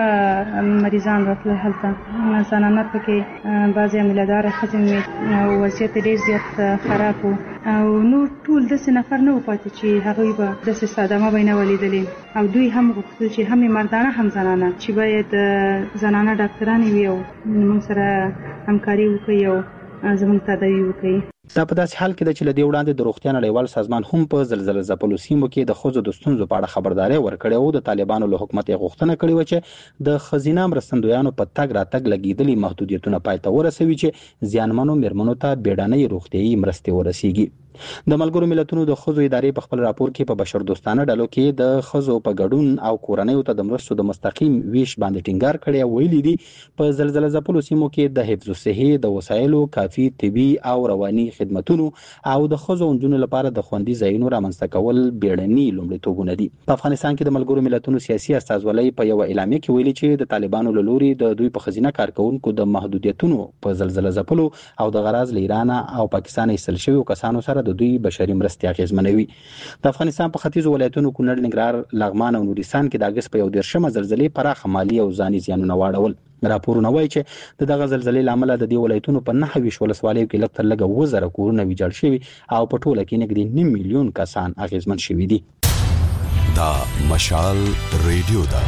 E: مریضان راتلل هلته زنانه پکې بعضې عملهداره ښځې وضعیت ډېر زیات خراب و او نور ټول داسې نفر نه و پاتې چې هغوی به داسې صدمه به یې نه ولیدلې او دوی هم غوښتل چې هم مردانه هم زنانه چې باید زنانه ډاکټرانې وي او موږ سره همکاري وکړي او زموږ تداوي وکړي.
D: دا په داسې حال کې ده چې له دې وړاندې د روغتیا نړیوال سازمان هم په زلزلہ ځپلو سیمو کې د ښځو د ستونزو په اړه خبرداری ورکړې او د طالبانو له حکومت یې غوښتنه کړې وه چې د ښځینه مرستندویانو په تګ راتګ لګېدلي محدودیتونه پای ته ورسوي چې زیانمنو میرمنو ته بیړنۍ روغتیايي مرستې ورسیږي. د ملګرو ملتونو د ښځو ادارې په خپل راپور کې په بشردوستانه ډلو کې د ښځو په ګډون او کورنیو ته د مرستو د مستقیم ویش باندې ټینګار کړی او ویلي دي په زلزلہ ځپلو سیمو کې د حفظ الصحې د وسایلو کافي طبي او رواني خدمتونو او د ښځو او نجونو لپاره د خوندي ځایونو رامنځته کول بیړني لومړیتوبونه دي. په افغانستان کې د ملګرو ملتونو سیاسي استازولۍ په یو اعلامیه کې ویلي چې د طالبانو له لوري د دوی په ښځینه کارکونکو د محدودیتونو په زلزلہ ځپلو او د غراز له ایران او پاکستان ایستل شویو کسانو سره د دوی بشري مرستې اغېزمنوي. د افغانستان په ختیځو ولایتونو کونړ، ننګرهار، لغمان او نورستان کې د اګست په 11مه زلزلې پراخه مالي او ځاني زیانونه واړول. راپورونه وایي چې د دغه زلزلې له امله د دې ولایتونو په 29 ولسوالیو کې لږ تر لږه 2000 کورونه ویجاړ شوي او په ټوله کې نږدې 9 میلیون کسان اغېزمن شوي دي.
F: دا مشال ریډیو ده.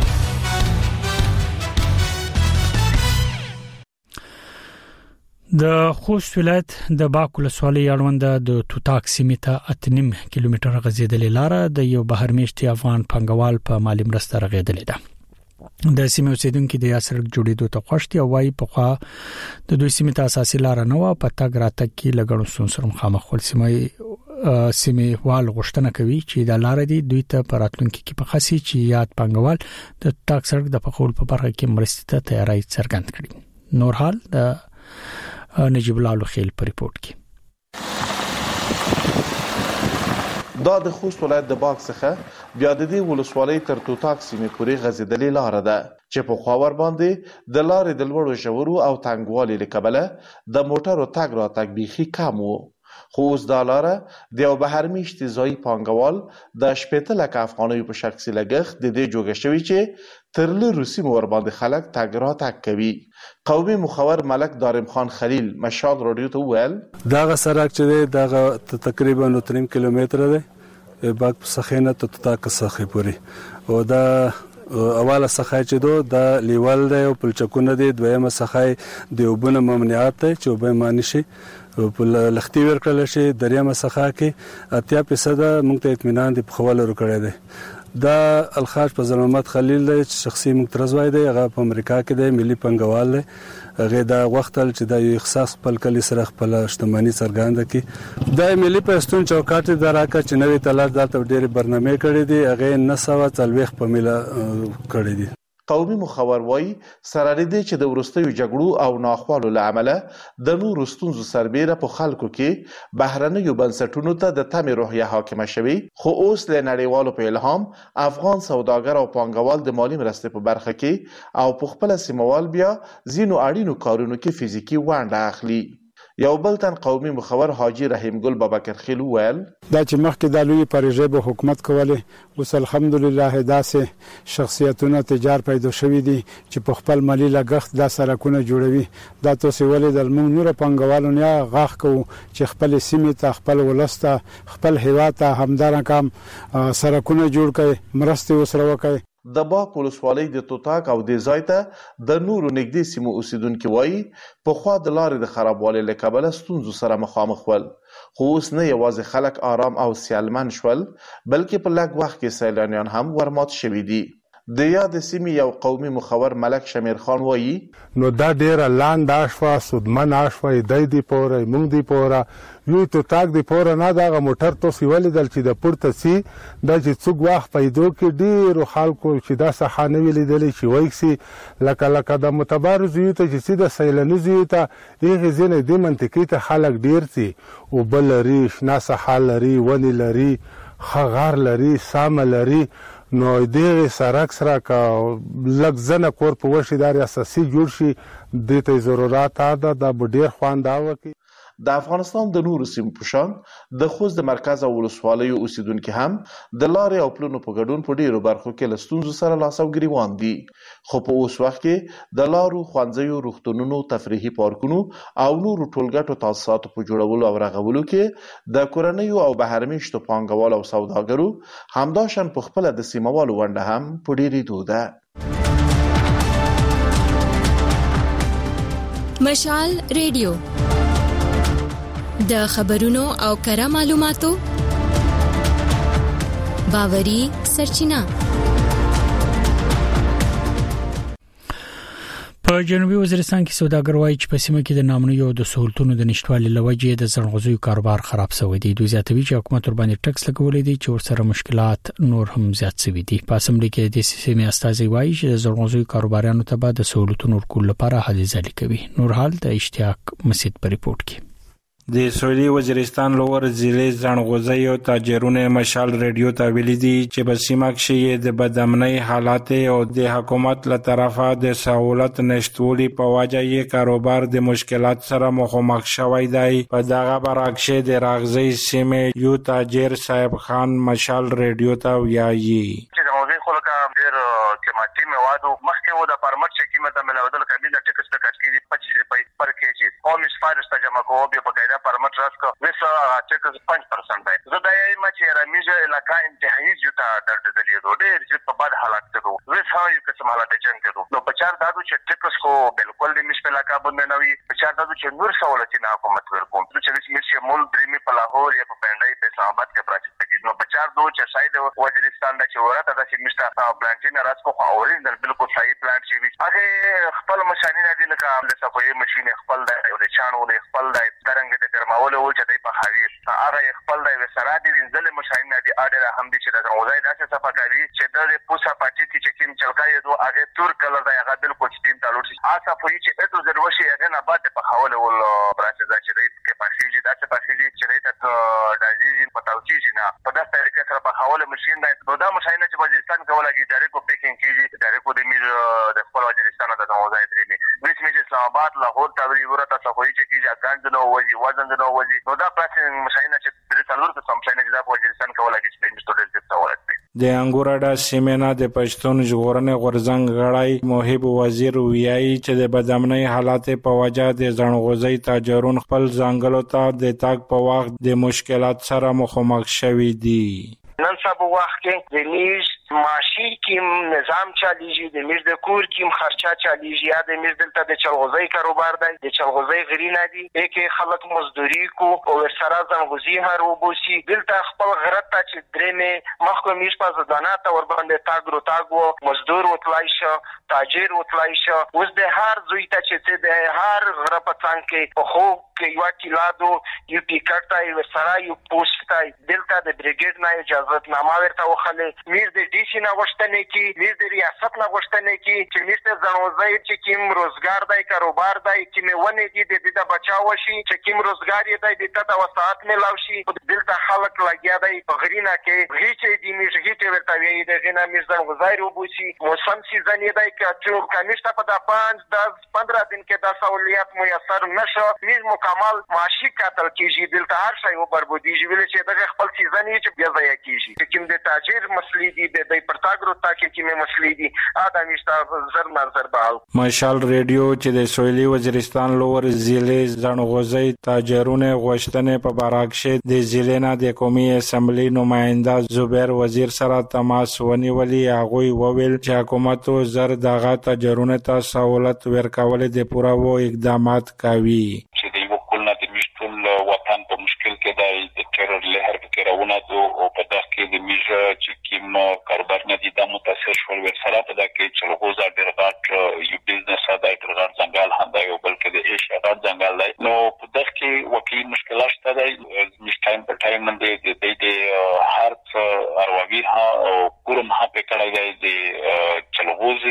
A: د خوست ولایت د باک ولسوالۍ اړوند د توتاک سیمې ته 8.5 کیلومتر غځېدلې لاره د یو بهرمیشتي افغان پنګوال په مالی مرسته رغېدلې ده. د سیمې اوسیدونکو د سړک جوړېدو ته خوشتي او وايي په خوا د دوی سیمې ته اساسي لار نه و په تګ راتګ کې لګړو سونسر مخامخ ول سیمې وال غشتنه کوي چې د لار دی دوی ته پراتلونکو کې په خاصي چې یاد پنګوال د توتاک سړک د پخول په برخه کې مرستې ته تیاری څرګند کړي. نور حال د نجیب الله لخیل په ریپورت کې.
G: دا د خوست ولایت د باغ څخه بیا د دې ولسوالۍ تر توتاک سیمې پورې غځېدلې لاره ده چې په خواور باندې د لارې د لوړو ژورو او تنګوالي له کبله د موټرو تګ راتګ بیخي کم و. خو اوس دا لاره د یو بهرمیشتي ځایي پانګوال د 80 لک افغانیو په شخصي لګښت د دې جوړه شوی چې تر لرو سیمو ور باندې خلک تګ راتګ کوي. قومي مخور ملک دارم خان خلیل مشال رادیو ته وویل
Y: دغه سړک چې دی دغه تقریبا 3 کیلومتره دی
H: باک سخینه ته تاک سخی پوری او دا اواله سخای چې د لیول دی او پلچکونه دی دویمه سخای د وبونه ممنوعات دی چې وبې مانی شي په لختي ورکړل شي دریمه سخا کې 80% موږ ته اطمینان دی په خواله ورکړی دی دا الخاج په زلمت خلیل دی چې شخصي مترز وای دی هغه په امریکا کې دی ملي پنګوال دی هغه دا وختل چې د یو اختصاص خپل کلی سره خپل شتمنۍ څرګنده کی د ملي پښتون چوکاټ دراکه چې نوې تلاش دلته ډېری برنامه کړې دي هغه 940 په مله کړې دي.
G: قومي مخور وای سره دې چې د ورستیو جګړو او ناخوالو لامل د نورو ستونزو سربېره په خلکو کې بهرنیو بنسټونو ته د تمې روحیه حاکمه شوي خو اوس له نړیوالو په الهام افغان سوداګر او پانګوال د مالی مرستې په برخه کې او په خپل سیموال بیا زینو اړینو کارونو کې فزیکی ونډه اخلي. یو بل تن قومي مخور حاجی رحیم ګل بابکر خیل ویل
J: دا چې مخکې د لوی پروژې به حکومت کوله اوس الحمدلله داسې شخصیتونه تجار پیدا شوي دي چې په خپل مالی لګښت دا سرکونه جوړوي دا تاسو ولې د نور پنګوالو نه غاښ کو چې خپل سیمې ته خپل ولسته خپل هیواد ته همدارن کام سرکونه جوړ کړي مرستې وسره وکړي.
G: د باک ولسوالۍ د توتاک او د زایته د نورو نږدې سیمو اوسیدونکو وایي په خوا د لارې د خرابوالي له کبله ستونزو سره مخامخ ول خو اوس نه یوازې خلک آرام او سیالمن شول بلکې په لږ وخت کې سیلانیان هم ورمات شوي دي. د یاد سیمې یو قومي مخور ملک شمیر خان وایي
K: نو دا ډیره لاند اشوا سودمن اشوا د دې پوره مونږ دی پوره یو ته تاک دی پوره نه دا موټر تو سیول دل چې د پورته سي د چې څوک واخ پیدو کې ډیرو خلکو چې دا صحانه ویل دي چې وایي لکه د متبارز یو ته چې د سیلانیز یو ته یغه زنه د منطقې ته خلک ډیر سي او بل ریش نه سحال لري ونی لري خغار لري سام لري نو دغه سرک سره کا لږ زنه کور په وشي دار اساسي جوړ شي د ته ضرورت ده د ډیر خوانداوه کی
G: د افغانستان د نورو سیمو په شان د خوست د مرکز او ولسوالیو اوسیدونکو هم د لارې او پلونو په ګډون په ډیرو برخو کې له ستونزو سره لاس او ګریوان دي خو په اوس وخت کې د لارو خوانځیو روغتونونو تفریحي پارکونو او نورو ټولګټو تاسیساتو په جوړولو او رغولو کې د کورنیو او بهرمېشتو پانګوالو او سوداګرو همداشان په خپل د سیموالو ونډه هم په ډیریدو ده.
L: مشال ریډیو د خبرونو او کره معلوماتو باوري سرچینه.
A: په جنوبي وزیرستان کې سوداګر وایي چې په سیمه کې د نامنوي او د سہولتونو د نشټوالي لوجې د زړغوزیو کاروبار خراب شوی دی. دوی زیاتوي چې حکومت ور باندې ټکس لګولې دي چې ورسره مشکلات نور هم زیات شوي دي. په اسمبلی کې د سیمې استازي وایي چې د زړغوزیو کاروبارانو ته به د سہولتونو ورکول لپاره هلې ځلې کوي. نور حال د اشتیاق مسید په ریپورت کې
Y: د سویلي وزیرستان لور ضلع زنغوزي او تاجرونه مشال ریډیو ته ویلي دي چې په سیمه کې د بدامنۍ حالات او د حکومت له طرفه د سہولت نشټولي په وجه یې کاروبار د مشکلات سره مخامخ شوی دی. په دغه برعکس د راغزي سیمه یو تاجر صاحب خان مشال ریډیو ته ویایي
Z: چې زنغوزي خلک ډیر قیمتي مواد مخکې و د پرمټ چې قیمته ملاودل کمیله ټکس ټکټ کې 25 روپۍ پر کېجی او مشفارس ته جمع کوو به په پرمټ راسکو وسه ټکس 5% دی. زه دا یم چې رامیجه علاقہ انتهایی جوړه درته دی ډېر چې په بد حالت کې دوه وسه یو قسم حالت جنگ کې نو په چار دادو چې ټکس خو بالکل د مشپ علاقہ باندې نوي په چار دادو چې نور سہولتونه حکومت ورکوم چې مشي مول درېمي په لاهور یا په پندای په اسلام آباد کې پراچې کې نو په چار دو چې ساید وزیرستان د چې ورته د مشتا پلانټین راسکو اورین بالکل صحیح پلانټ شي هغه خپل ماشینونه دي لکه د صفوي ماشين خپل د یو چانو د خپل د ترنګ د ګرماولو ول چې په حویس هغه خپل د وسرا دي ځل ماشینونه دي اړه هم دي چې د زنغوزي داسې صفه کوي چې د پوسا پاتې چې کیم چلکای دو هغه تور کلر د هغه بالکل سپین تالور شي آسا فوی چې اته ضروري هغه نه بعد په حواله ول پروسس چې د کې پاسیجي داسې پاسیجي چې د دایي په توچی نه په داسې طریقې سره په حواله ماشين دا د ماشینه چې وزیرستان کوله کې ډایرکټ کو پیکینګ کیږي ډایرکټ د میر د خپل وزیرستان د زنغوزي درې ویس میج اسلام آباد لاهور تاوری ورته صفوي چې کیږي ګاند نو وځي وزن نو وځي نو دا پاسینګ ماشینه چې د څلور ته سم ماشینه چې د وزیرستان کوله کې سپین سټوډنټ ته ورته
Y: د انګورډا سیمنا د پښتون ژغورنې غورزنګ غړای موهب وزیر ویایي چې د بدامنۍ حالات په وجه د زنغوزي تاجرون خپل ځنګلو ته د تاګ په وخت د مشکلات سره مخامخ شوي دي.
C: مناسب وخت کې د میز معاشي کې نظام چالیږي، د میز د کور کې خرچه چالیږي، یا د میز دلته د چلغوزي کاروبار دی، د چلغوزي غرینه دي کې خلک مزدوري کو او سره ځنغوزي هر وبوسي دلته خپل غرت ته چې درېمه مخکې میز په ځدانه ته ور باندې تاګو مزدور وتلای شو، تاجر وتلای شو. اوس د هر زوی ته چې د هر غره په څنګ کې خو کې یو کیلادو یو ټیکټ ته یو سره یو پوسټ ته دلته د بریګیډ نه اجازه نامه ورته وخلې، میر د ډي سي نه غوښتنه کې، میر د ریاست نه غوښتنه کې چې میر ته ځنوځي چې کوم روزګار دی کاروبار دی چې مې ونه دي د دې د بچاو شي چې کوم روزګار یې دی د وساعت ملاو شي. دلته خلک لګیا دی په غرینه کې غیچې دي میږي ته ورته وی د غینا میر ځنوځي روبوسي موسم سیزن یې دی چې کمیشته په د 5-10-15 دن کې د سہولیات میسر نشو، میر مکمل معاشي قتل کیږي، دلته هر شی وبربودیږي ویل چې دغه خپل سیزن یې چې بیا ځای کیږي چې کوم د تاجر مسلې دي د پرتاګرو تاکي کې مسلې دي ادمشته زر نظر بال.
Y: مشال ریډیو چې د سویلي وزیرستان لور ضلع ځنغوزي تاجرونه غوښتنه په باراکشه د ضلع نه د قومي اسمبلی نماینده زبیر وزیر سره تماس ونیولي. هغه وویل چې حکومت زر دغه تاجرونه ته سہولت ورکول د پوره و اقدامات کوي.
I: چې د یو کول نه د مشتول وطن په مشکل کې د ټرور لهر په روانه دو او په دغه کې د میجه چې کوم کاروبار نه دي د متاثر شول ورسره په دغه کې چې لغوزه ډیرغاټ یو بزنس ادا ډیرغاټ ځنګل هنده یو بلکې د ایشیا غاټ ځنګل دی. نو په دغه کې وکیل مشکلات شته دی مش ټایم په ټایم باندې د هارت ارواوی ها او کورم ها په کړای دی د چلغوزه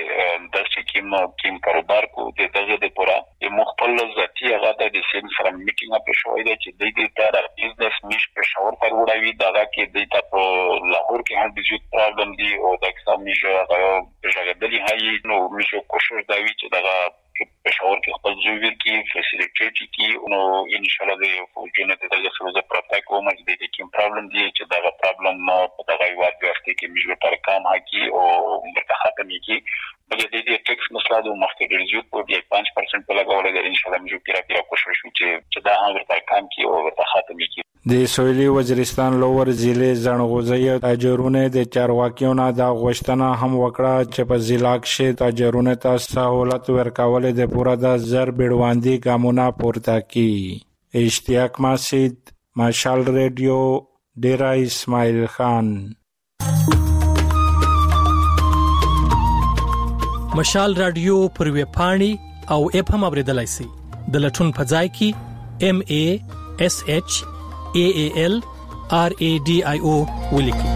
I: د کوم کاروبار کو د دغه د پورا مخبل ذاتی هغه د سین سره میټینګ په شوې ده چې د دې تر بزنس میش په شاور پر وړاوي دغه کې د تاسو لاهور کې هم بيجوت پرابلم دی او د اقسام میشه هغه په ژغدلې هي نو میشه کوشش دا وی چې دغه په شاور کې خپل ځویر کې فیسیلیټیټ کی نو ان شاء الله د فوجونه د دغه سره پرتا کوم چې د کوم پرابلم دی چې دغه پرابلم په دغه وخت کې میشه پر کام هکي او متخاتمي کی بلکې د دې ټیکس مسله د مختلف ریزیو په 5% په لګولې ده. ان شاء الله موږ پیرا کوشش وکړو چې دا هم ورته کام کی او ورته خاتمي کی.
Y: د سویلي وزیرستان لور ضلع ځنغوزي تاجرونه د چارواکیونو د غوښتنه هم وکړه چې په ضلع کې تاجرونه ته سہولت ورکول د پوره د زر بیړواندي ګامونه پورته کړي. اشتیاق مسجد، مشال ریډیو، ډیرا اسماعیل خان.
M: مشال رادیو پر ویب پاڼې او اپ هم اوریدلای شئ. د لټون په ځای کې MASHALRADIO ولیکئ.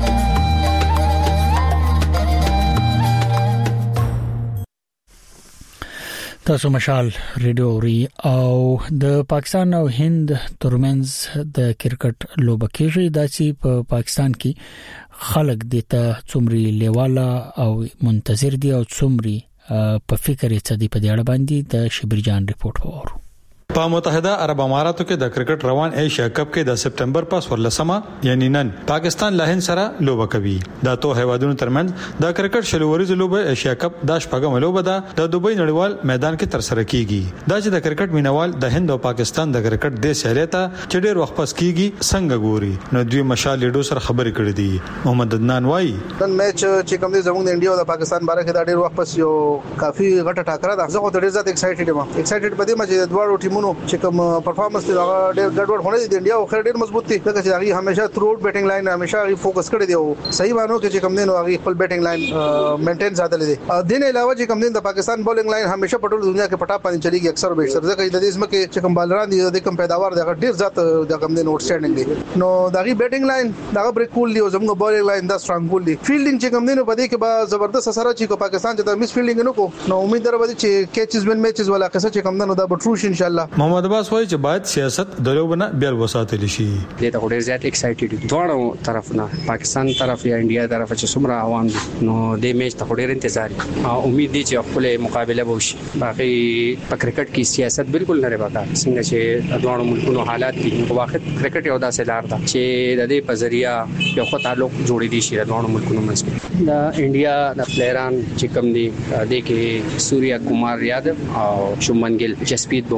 A: تاسو مشال ریډیو ری او د پاکستان او هند ترمنځ د کرکټ لوبه کېږي د چې په پاکستان کې خلک د ته څومره لیواله او منتظر دي او څومره په فکر یې څه دی په دې اړه باندې د شبیر جان ریپورت وورو.
N: په متحده عرب اماراتو کې د کرکټ روان ایشیا کپ کې د سپټمبر په 14مه یعنی نن پاکستان له هند سره لوبه کوي. دا تو هیوادونو ترمنځ د کرکټ شلوريز لوبه ایشیا کپ د شپږم لوبه ده د دوبۍ نړیوال میدان کې تر سره کیږي. دا چې د کرکټ مینوال د هند او پاکستان د کرکټ د سیالیته چې ډېر وخت پس کیږي څنګه ګوري نو دوی مشال لیډو سره خبرې کړې دي. محمد عدنان وایي
O: نن میچ چې کوم دی زموږ د انډیا او د پاکستان باره کې دا ډېر وخت پس یو کافي غټه ټاکره ده. زه خو ډېر زیات ایکسایټډ یم په دې چې د دوه ټیمونو چې کوم پرفارمنس دی هغه ډېر ګډوډ هونه دي. انډیا خو ډېر مضبوط دي ځکه چې هغه همیشه تھروټ بیټینګ لاین همیشه فوکس کړی دی او صحیح مانو کې چې کوم دین هغه خپل بیټینګ لاین مینټین ساتل دي. دین علاوه چې کوم دین د پاکستان بولینګ لاین همیشه په ټول دنیا کې پټا پانی چلیږي اکثر به اکثر ځکه د دې اسمه کې چې کوم بالران دي د کوم پیداوار د ډېر زیات د کوم دین اوټ سټینډینګ دي. نو دغه بیټینګ لاین دغه بریک کول دی او زموږ بولینګ لاین دا سترونګ کول دی. فیلډینګ چې کوم دین په دې کې به زبردست سره چې پاکستان چې د مس فیلډینګ نه کو نو امید درو چې کیچز وین میچز ولا قصه چې کوم دین دا به ټروش ان شاء الله.
N: محمد عباس وایي چې باید سیاست دلوبنه بیا وساتل شي.
P: دې ته ډېر زیات ایکسایټډ دواړو طرفونه پاکستان طرف یا انډیا طرف چې څومره عوام دي نو دې میچ ته ډېر انتظار امید دي چې خپل مقابله وشي. باقي په کرکټ کې سیاست بالکل نه ربا څنګه چې دواړو ملکونو حالات دي په واقع کرکټ یو داسې لار ده چې د دې په ذریعہ یو خو تعلق جوړې دي شي د دواړو ملکونو منځ. د انډیا د پلیران چې کوم دي د کې سوریا کمار یادو او شومن ګل جسپریت بومرا درې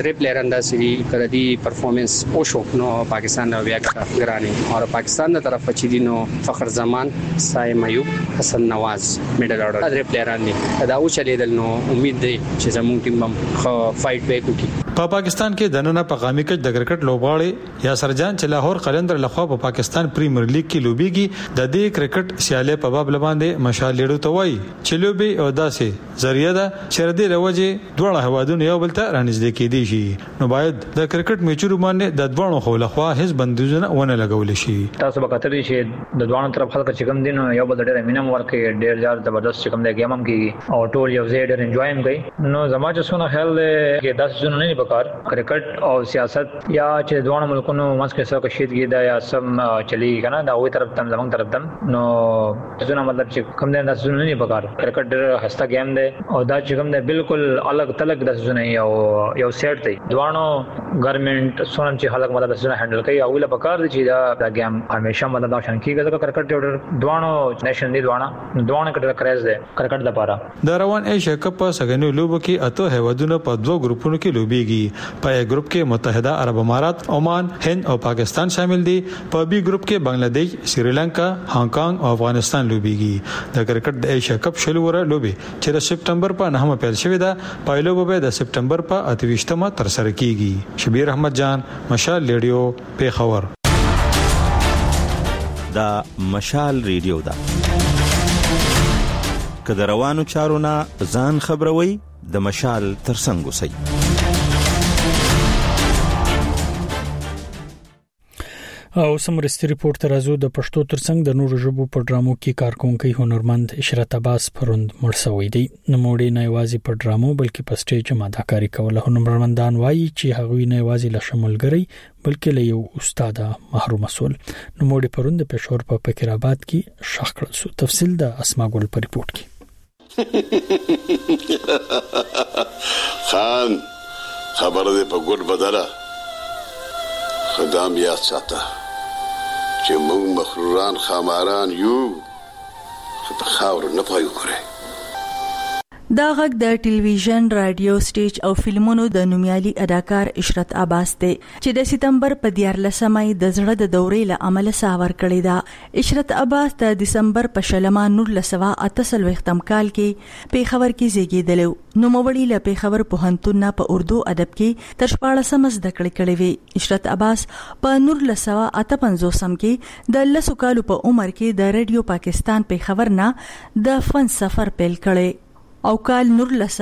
P: درې پلیران داسې کړي پرفورمنس او شو نو پاکستان بیا ګرانی او پاکستان د طرف چې دینو فخر زمان سایم ایوب حسن نواز میډل اورډر درې پلیران دي دا او چلیدل نو امید دی چې زموږ ټیم هم فایټ وکړي.
N: په پاکستان کې د نن په غامي کې د کرکټ لوبغاړي یاسر جان چې لاهور قلندر لخوا په پاکستان پریمیر لیګ کې لوبيږي د دې کرکټ سیالي په باب لباندې مشال لیډو ته وایي چې لوبي او داسې ذریعہ ده چې د لوجه دوه هوادونه یو بل ته رانږدې کېدي شي نو باید د کرکټ میچونو باندې د دوه خو لخوا هیڅ بندیزونه ونه لګول شي.
Q: تاسو به کتلی شي د دوه طرف خلک چې کوم دین یو بل ډېر مینم ورکه ډېر ځار زبردست چې کوم د گیم هم کې او ټول یو ځای ډېر انجوای هم کوي نو زما چې څونه خیال دی چې داسې څونه نه پکار کرکټ او سیاست یا چې دوه ملکونو مسکه سره کشیدګي دا یا سم چلی کنه دا وې طرف تم زمنګ طرف تم نو څونه مطلب چې کوم دین داسې څونه نه پکار کرکټ ډېر خسته گیم دی او دا چې کوم دی بالکل الګ تلګ داسې څونه یو سیټ دی دوانو ګورنمنت څونه چې خلک مطلب څونه هندل کوي او له پکار دي چې دا گیم همیشه مطلب دا شان کیږي دا کرکټ ډېر دوانو نېشن دی دوانو کډه کریز دی کرکټ لپاره
N: د روان ایشیا کپ په سګنیو لوبو کې اته هیوادونو په دوه ګروپونو کې لوبيږي په ا ګروپ کې متحده عرب امارات عمان هند او پاکستان شامل دي په بي ګروپ کې بنگلاديش سریلانکا هانګ کانګ او افغانستان لوبيږي د کرکټ د ایشیا کپ شلوره لوبي چې د سپټمبر په 9 پیل شوې ده پایلو به د سپټمبر په 28مه تر سره کیږي. شبیر احمد جان مشال ریډیو پیښور.
R: دا مشال ریډیو دا که د روانو چارو نه ځان خبروي د مشال ترڅنګ اوسئ.
A: او سمرستي ریپورت ترازو د پښتو ترڅنګ د نورو ژبو په ډرامو کې کارکونکي هنرمند اشرت عباس پروند مرسوي دي. نوموړي نه یوازې په ډرامو بلکې په سټیج هم اداکاری کوله. هنرمندان وایي چې هغوی نه یوازې له شمولګري بلکې له یو استاد محروم مسول. نوموړي پروند په پېښور په فقیرآباد کې شخ کړل سو. تفصیل د اسما ګل په ریپورت کې.
S: خان خبره ده په ګډ بدره خدام یا ساته چې موږ مخروران خاماران یو په خاور نه پایو کړی.
T: دا غږ د ټلویزیون، رادیو، سټیج او فلمونو د نومیالي اداکار اشرت عباس دی چې د سپتمبر په 14مه د زړه د دورې له عمل ساور کړی دا. اشرت عباس د دسمبر په 1948 کال کې پیښور کې زیږیدلی. نوموړي له پیښور پوهنتون په اردو ادب کې تر 14 زده کړې کړې وې. اشرت عباس په 1958 کې د 10 کالو په عمر کې د رادیو پاکستان پیښور نه د فن سفر پیل کړی او کال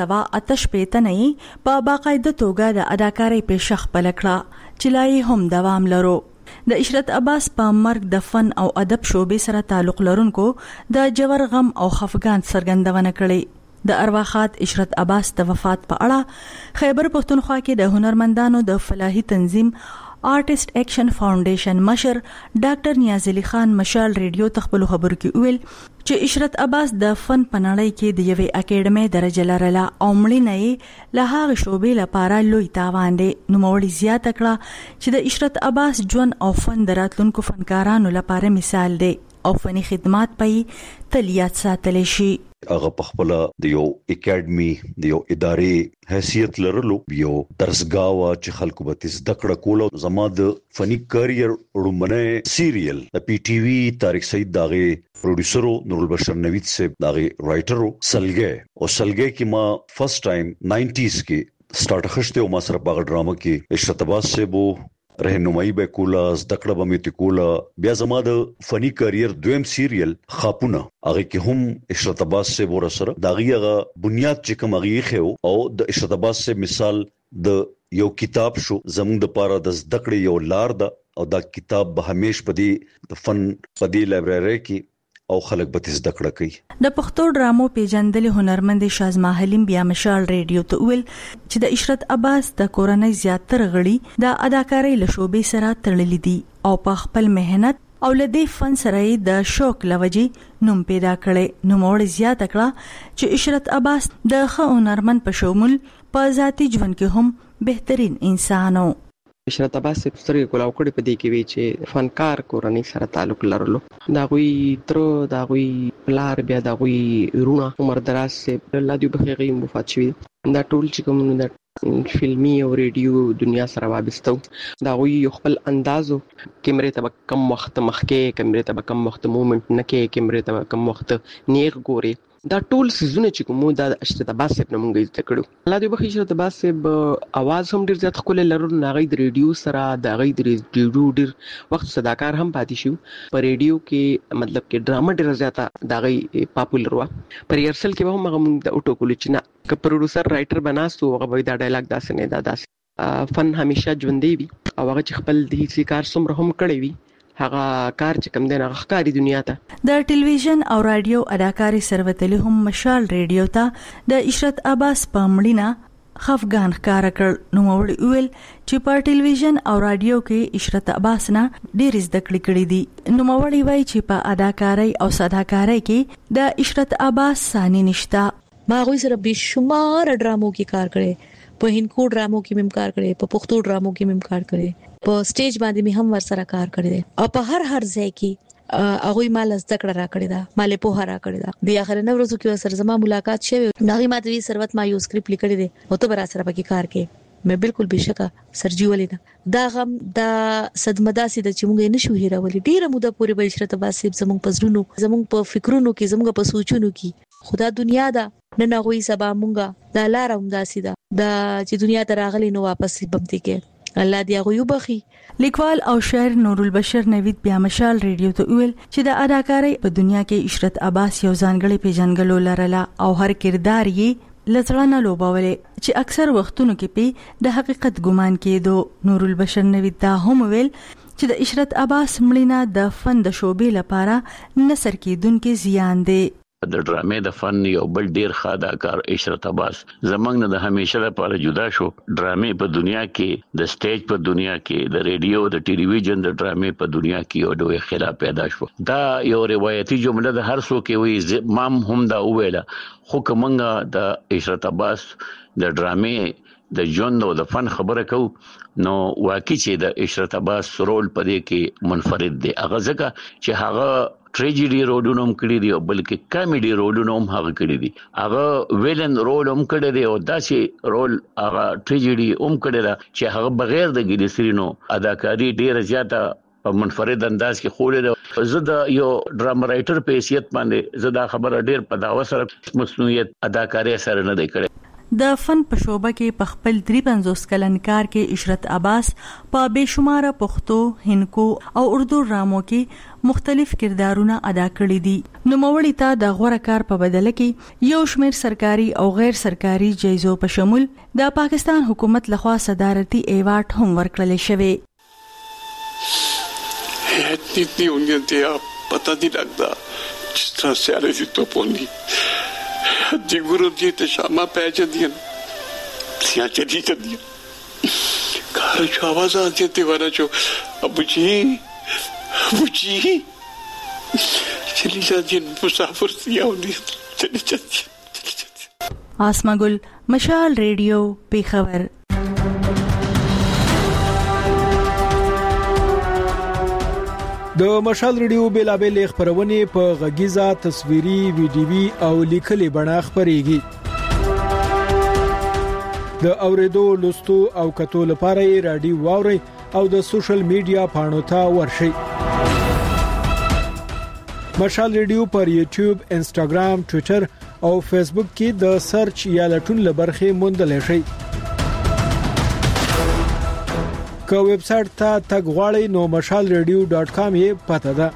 T: 1988 نه په باقاعده توګه د اداکارۍ پیشه خپل کړه چې لا یې هم دوام لرو. د اشرت عباس په مرګ د فن او ادب شوبې سره تعلق لرونکو د جوړ غم او خفګان څرګندونه کړې. د ارواخات اشرت عباس د وفات په اړه خیبر پښتونخوا کې د هنرمندانو د فلاحي تنظیم آرټیست ایکشن فاونډیشن مشر ډاکټر نیاز علي خان مشال ریډیو تخپل خبرو کې ویل چې اشرت عباس د فن پنړۍ کې د یوې اکیډمي درجه لرله او مړینه یې له هغه شوبې لپاره لوی تاوان دی. نوموړي زیاته کړه چې د اشرت عباس ژوند او فن د راتلونکو فنکارانو لپاره مثال دی او فني خدمات پې تل یاد ساتل شي.
U: هغه په خپل د یو اکیډمي د یو ادارې حیثیت لرلو یو درسګاوه چې خلکو به زده کړه کوله. زما د فني کرییر رومنه سیریل د پی ټی وی طارق سعید داغه پروډوسرو نور البشر نوید سے داغه رائټرو سلګه کې ما فرست ټایم 90s کې سٹارټ خشته او ما سره په ډرامه کې اشرت عباس سے بو رهنمایي به کوله زدکړه به مې کوله. بیا زما د فني کرییر دویم سیریل خاپونه هغه کې هم اشرت عباس سے ور سره داغه بنیاد چې کوم هغه خو او د اشرت عباس سے مثال د یو کتاب شو زموږ د پاره د زدکړې یو لار ده او دا کتاب به همیش پدی د فن پدی لایبرری کې او خلک به زده کړه کوي.
T: د پښتو ډرامو پیژندل هنرمند شازما حلیم بیا مشال ریډیو ته ویل چې د اشرت عباس د کورنۍ زیاتره غړي د اداکارۍ له شوبې سره تړلي دي او په خپل مهنت او لدی فن سره د شوق لوجي نوم پیدا کړي. نوموړي زیاته کړه چې اشرت عباس د هنرمند په شمول په ذاتی ژوند کې هم بهترین انسان و.
V: اشرت عباس په سترګې کولاو کړي په دې کې وی چې فنکار کورنۍ سره تعلق لرلو. دا غوي تر دا غوي پلار بیا دا غوي رونه عمر دراز سے الله دې بخیغي وفات شوی. دا ټول چې کوم فلمي او ریډیو دنیا سره وابستو دا غوي خپل اندازو کیمرې ته کم وخت مخکې کیمرې ته کم وخت موومنت نه کې کیمرې ته کم وخت نیغ ګوري دا ټول سيزونه چې کومو د اشرت عباس صاحب نه مونږ زده کړو الله دې بخښي اشرت عباس صاحب आवाज هم ډیر زیات خپل لرل نه غي د ریډیو سره د غي د ریډیو ډیر وخت صداکار هم پاتې شو په ریډیو کې مطلب کې ډراما ډیر زیاته د غي پاپولر وا پر یرسل کې هم موږ د اوټو کول چې نه ک پروډوسر رائټر بناستو هغه به دا ډایلاګ داسې نه دا داسې فن همیشه ژوندې وي او هغه چې خپل د هیڅ کار څومره هم کړی وي هغه کار چې کوم دین هغه ښکاری دنیا ته
T: د ټلویزیون او رادیو اداکاری سروتلی هم مشال ریډیو ته د اشرت عباس په مړینه خفګان ښکار کړ نو وړي ویل چې په ټلویزیون او رادیو کې اشرت عباس نه ډیر زده کړې دي نو وړي وایي چې په اداکاری او صداکاری کې د اشرت عباس ثاني نشتا
B: ما غوي سره بشمار ډرامو کې کار کړي په هندکو ډرامو کې مم کار کړي په پښتو ډرامو کې مم کار کړي په سټیج باندې می هم ور سره کار کړی او په هر ځای کې هغه مال زده کړه را کړی دا مال په هر را کړی دا د اخر نو ورځو کې سره زما ملاقات شوه نغې ماته وی سروت ما یو سکرپټ لیکلی دی او ته برا سره پکې کار کې مې بالکل بشکا سرجی ولیدا دا غم دا صدمه داسې د چې مونږ نه شو هیرولې ډیره موده پورې به اشرت عباس صاحب زمونږ پزړونو زمونږ په فکرونو کې زمونږ په سوچونو کې خدا دنیا دا نه نغوي سبا مونږه دا لار هم داسې دا چې دنیا ته راغلی نو واپس بمتي کې الله دې هغه وبخي
T: لیکوال او شاعر نور البشر نوید بیا مشال ریډیو ته ویل چې د اداکاری په دنیا کې اشرت عباس یو ځانګړی پیژنګلو لرله او هر کردار یې لزړه لوبولې چې اکثر وختونو کې په د حقیقت ګمان کېدو نور البشر نوید دا هم ویل چې د اشرت عباس مړینه د فن د شوبې لپاره نثر کېدونکو زیان دی
D: د ډرامې د فن یو بل ډیر خاداکار اشرت عباس زمنګ نه د همیشه لپاره جدا شو ډرامې په دنیا کې د سټیج په دنیا کې د ریډیو د ټلویزیون د ډرامې په دنیا کې یو ډول خلاف پیدا شو دا یو روایتي جمله د هر څوک وي مام هم دا ویله خو کومنګ د اشرت عباس د ډرامې د ژوند او د فن خبره کو نو واقعي چې د اشرت عباس رول په دې کې منفرد دی هغه ځکه چې هغه ټریجډي رولونه هم کړی دی او بلکې کامیډي رولونه هم هغه کړی دي هغه ویلن رول هم کړی دی او داسې رول هغه ټریجډي هم کړی دی چې هغه بغیر د ګلیسرینو اداکاری ډیره زیاته په منفرد انداز کې خولې زه د یو ډراما رائټر په حیثیت باندې زه دا خبره ډیر په داوا سره مصنوعیت اداکاری سره نه دی کړی
T: د فن په شوبه کې په خپل 53 کلن کار کې اشرت عباس په بشمار پښتو هندکو او اردو ډرامو کې مختلف کردارونه ادا کړی دي نو موري ته د غوړه کار په بدله کې یو شمېر سرکاري او غیر سرکاري جایزو په شمول د پاکستان حکومت لخوا صدارتي ایوارډ هم ورکړل شوی
E: इतनी उन्नति आप पता नहीं लगता जिस तरह से आ रही थी तो पोनी जी गुरु जी ते शामा पै जंदियां सियां चली जंदियां घर जो आवाज आती दीवाना जो अबू जी चली जाती मुसाफिर सियां चली जाती
T: आसमा गुल मशाल रेडियो पेशावर
F: د مشال ریډیو بیلابل خبرونه په غږیزه تصویري ویډیوي او لیکلي بڼه خبريږي د اوریدو لوستو او کتو لپاره رادیو واوري او د سوشل میډیا پاڼو ته ورشي مشال ریډیو پر یوټیوب انسټاګرام ټوئیټر او فیسبوک کې د سرچ یا لټون لبرخه موندل شي که ویب سټ ته تګ غواړئ نو mashalradio.com یې پته ده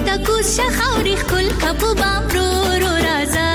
G: تکوس شخاوري خل کپو بام رو رو رازا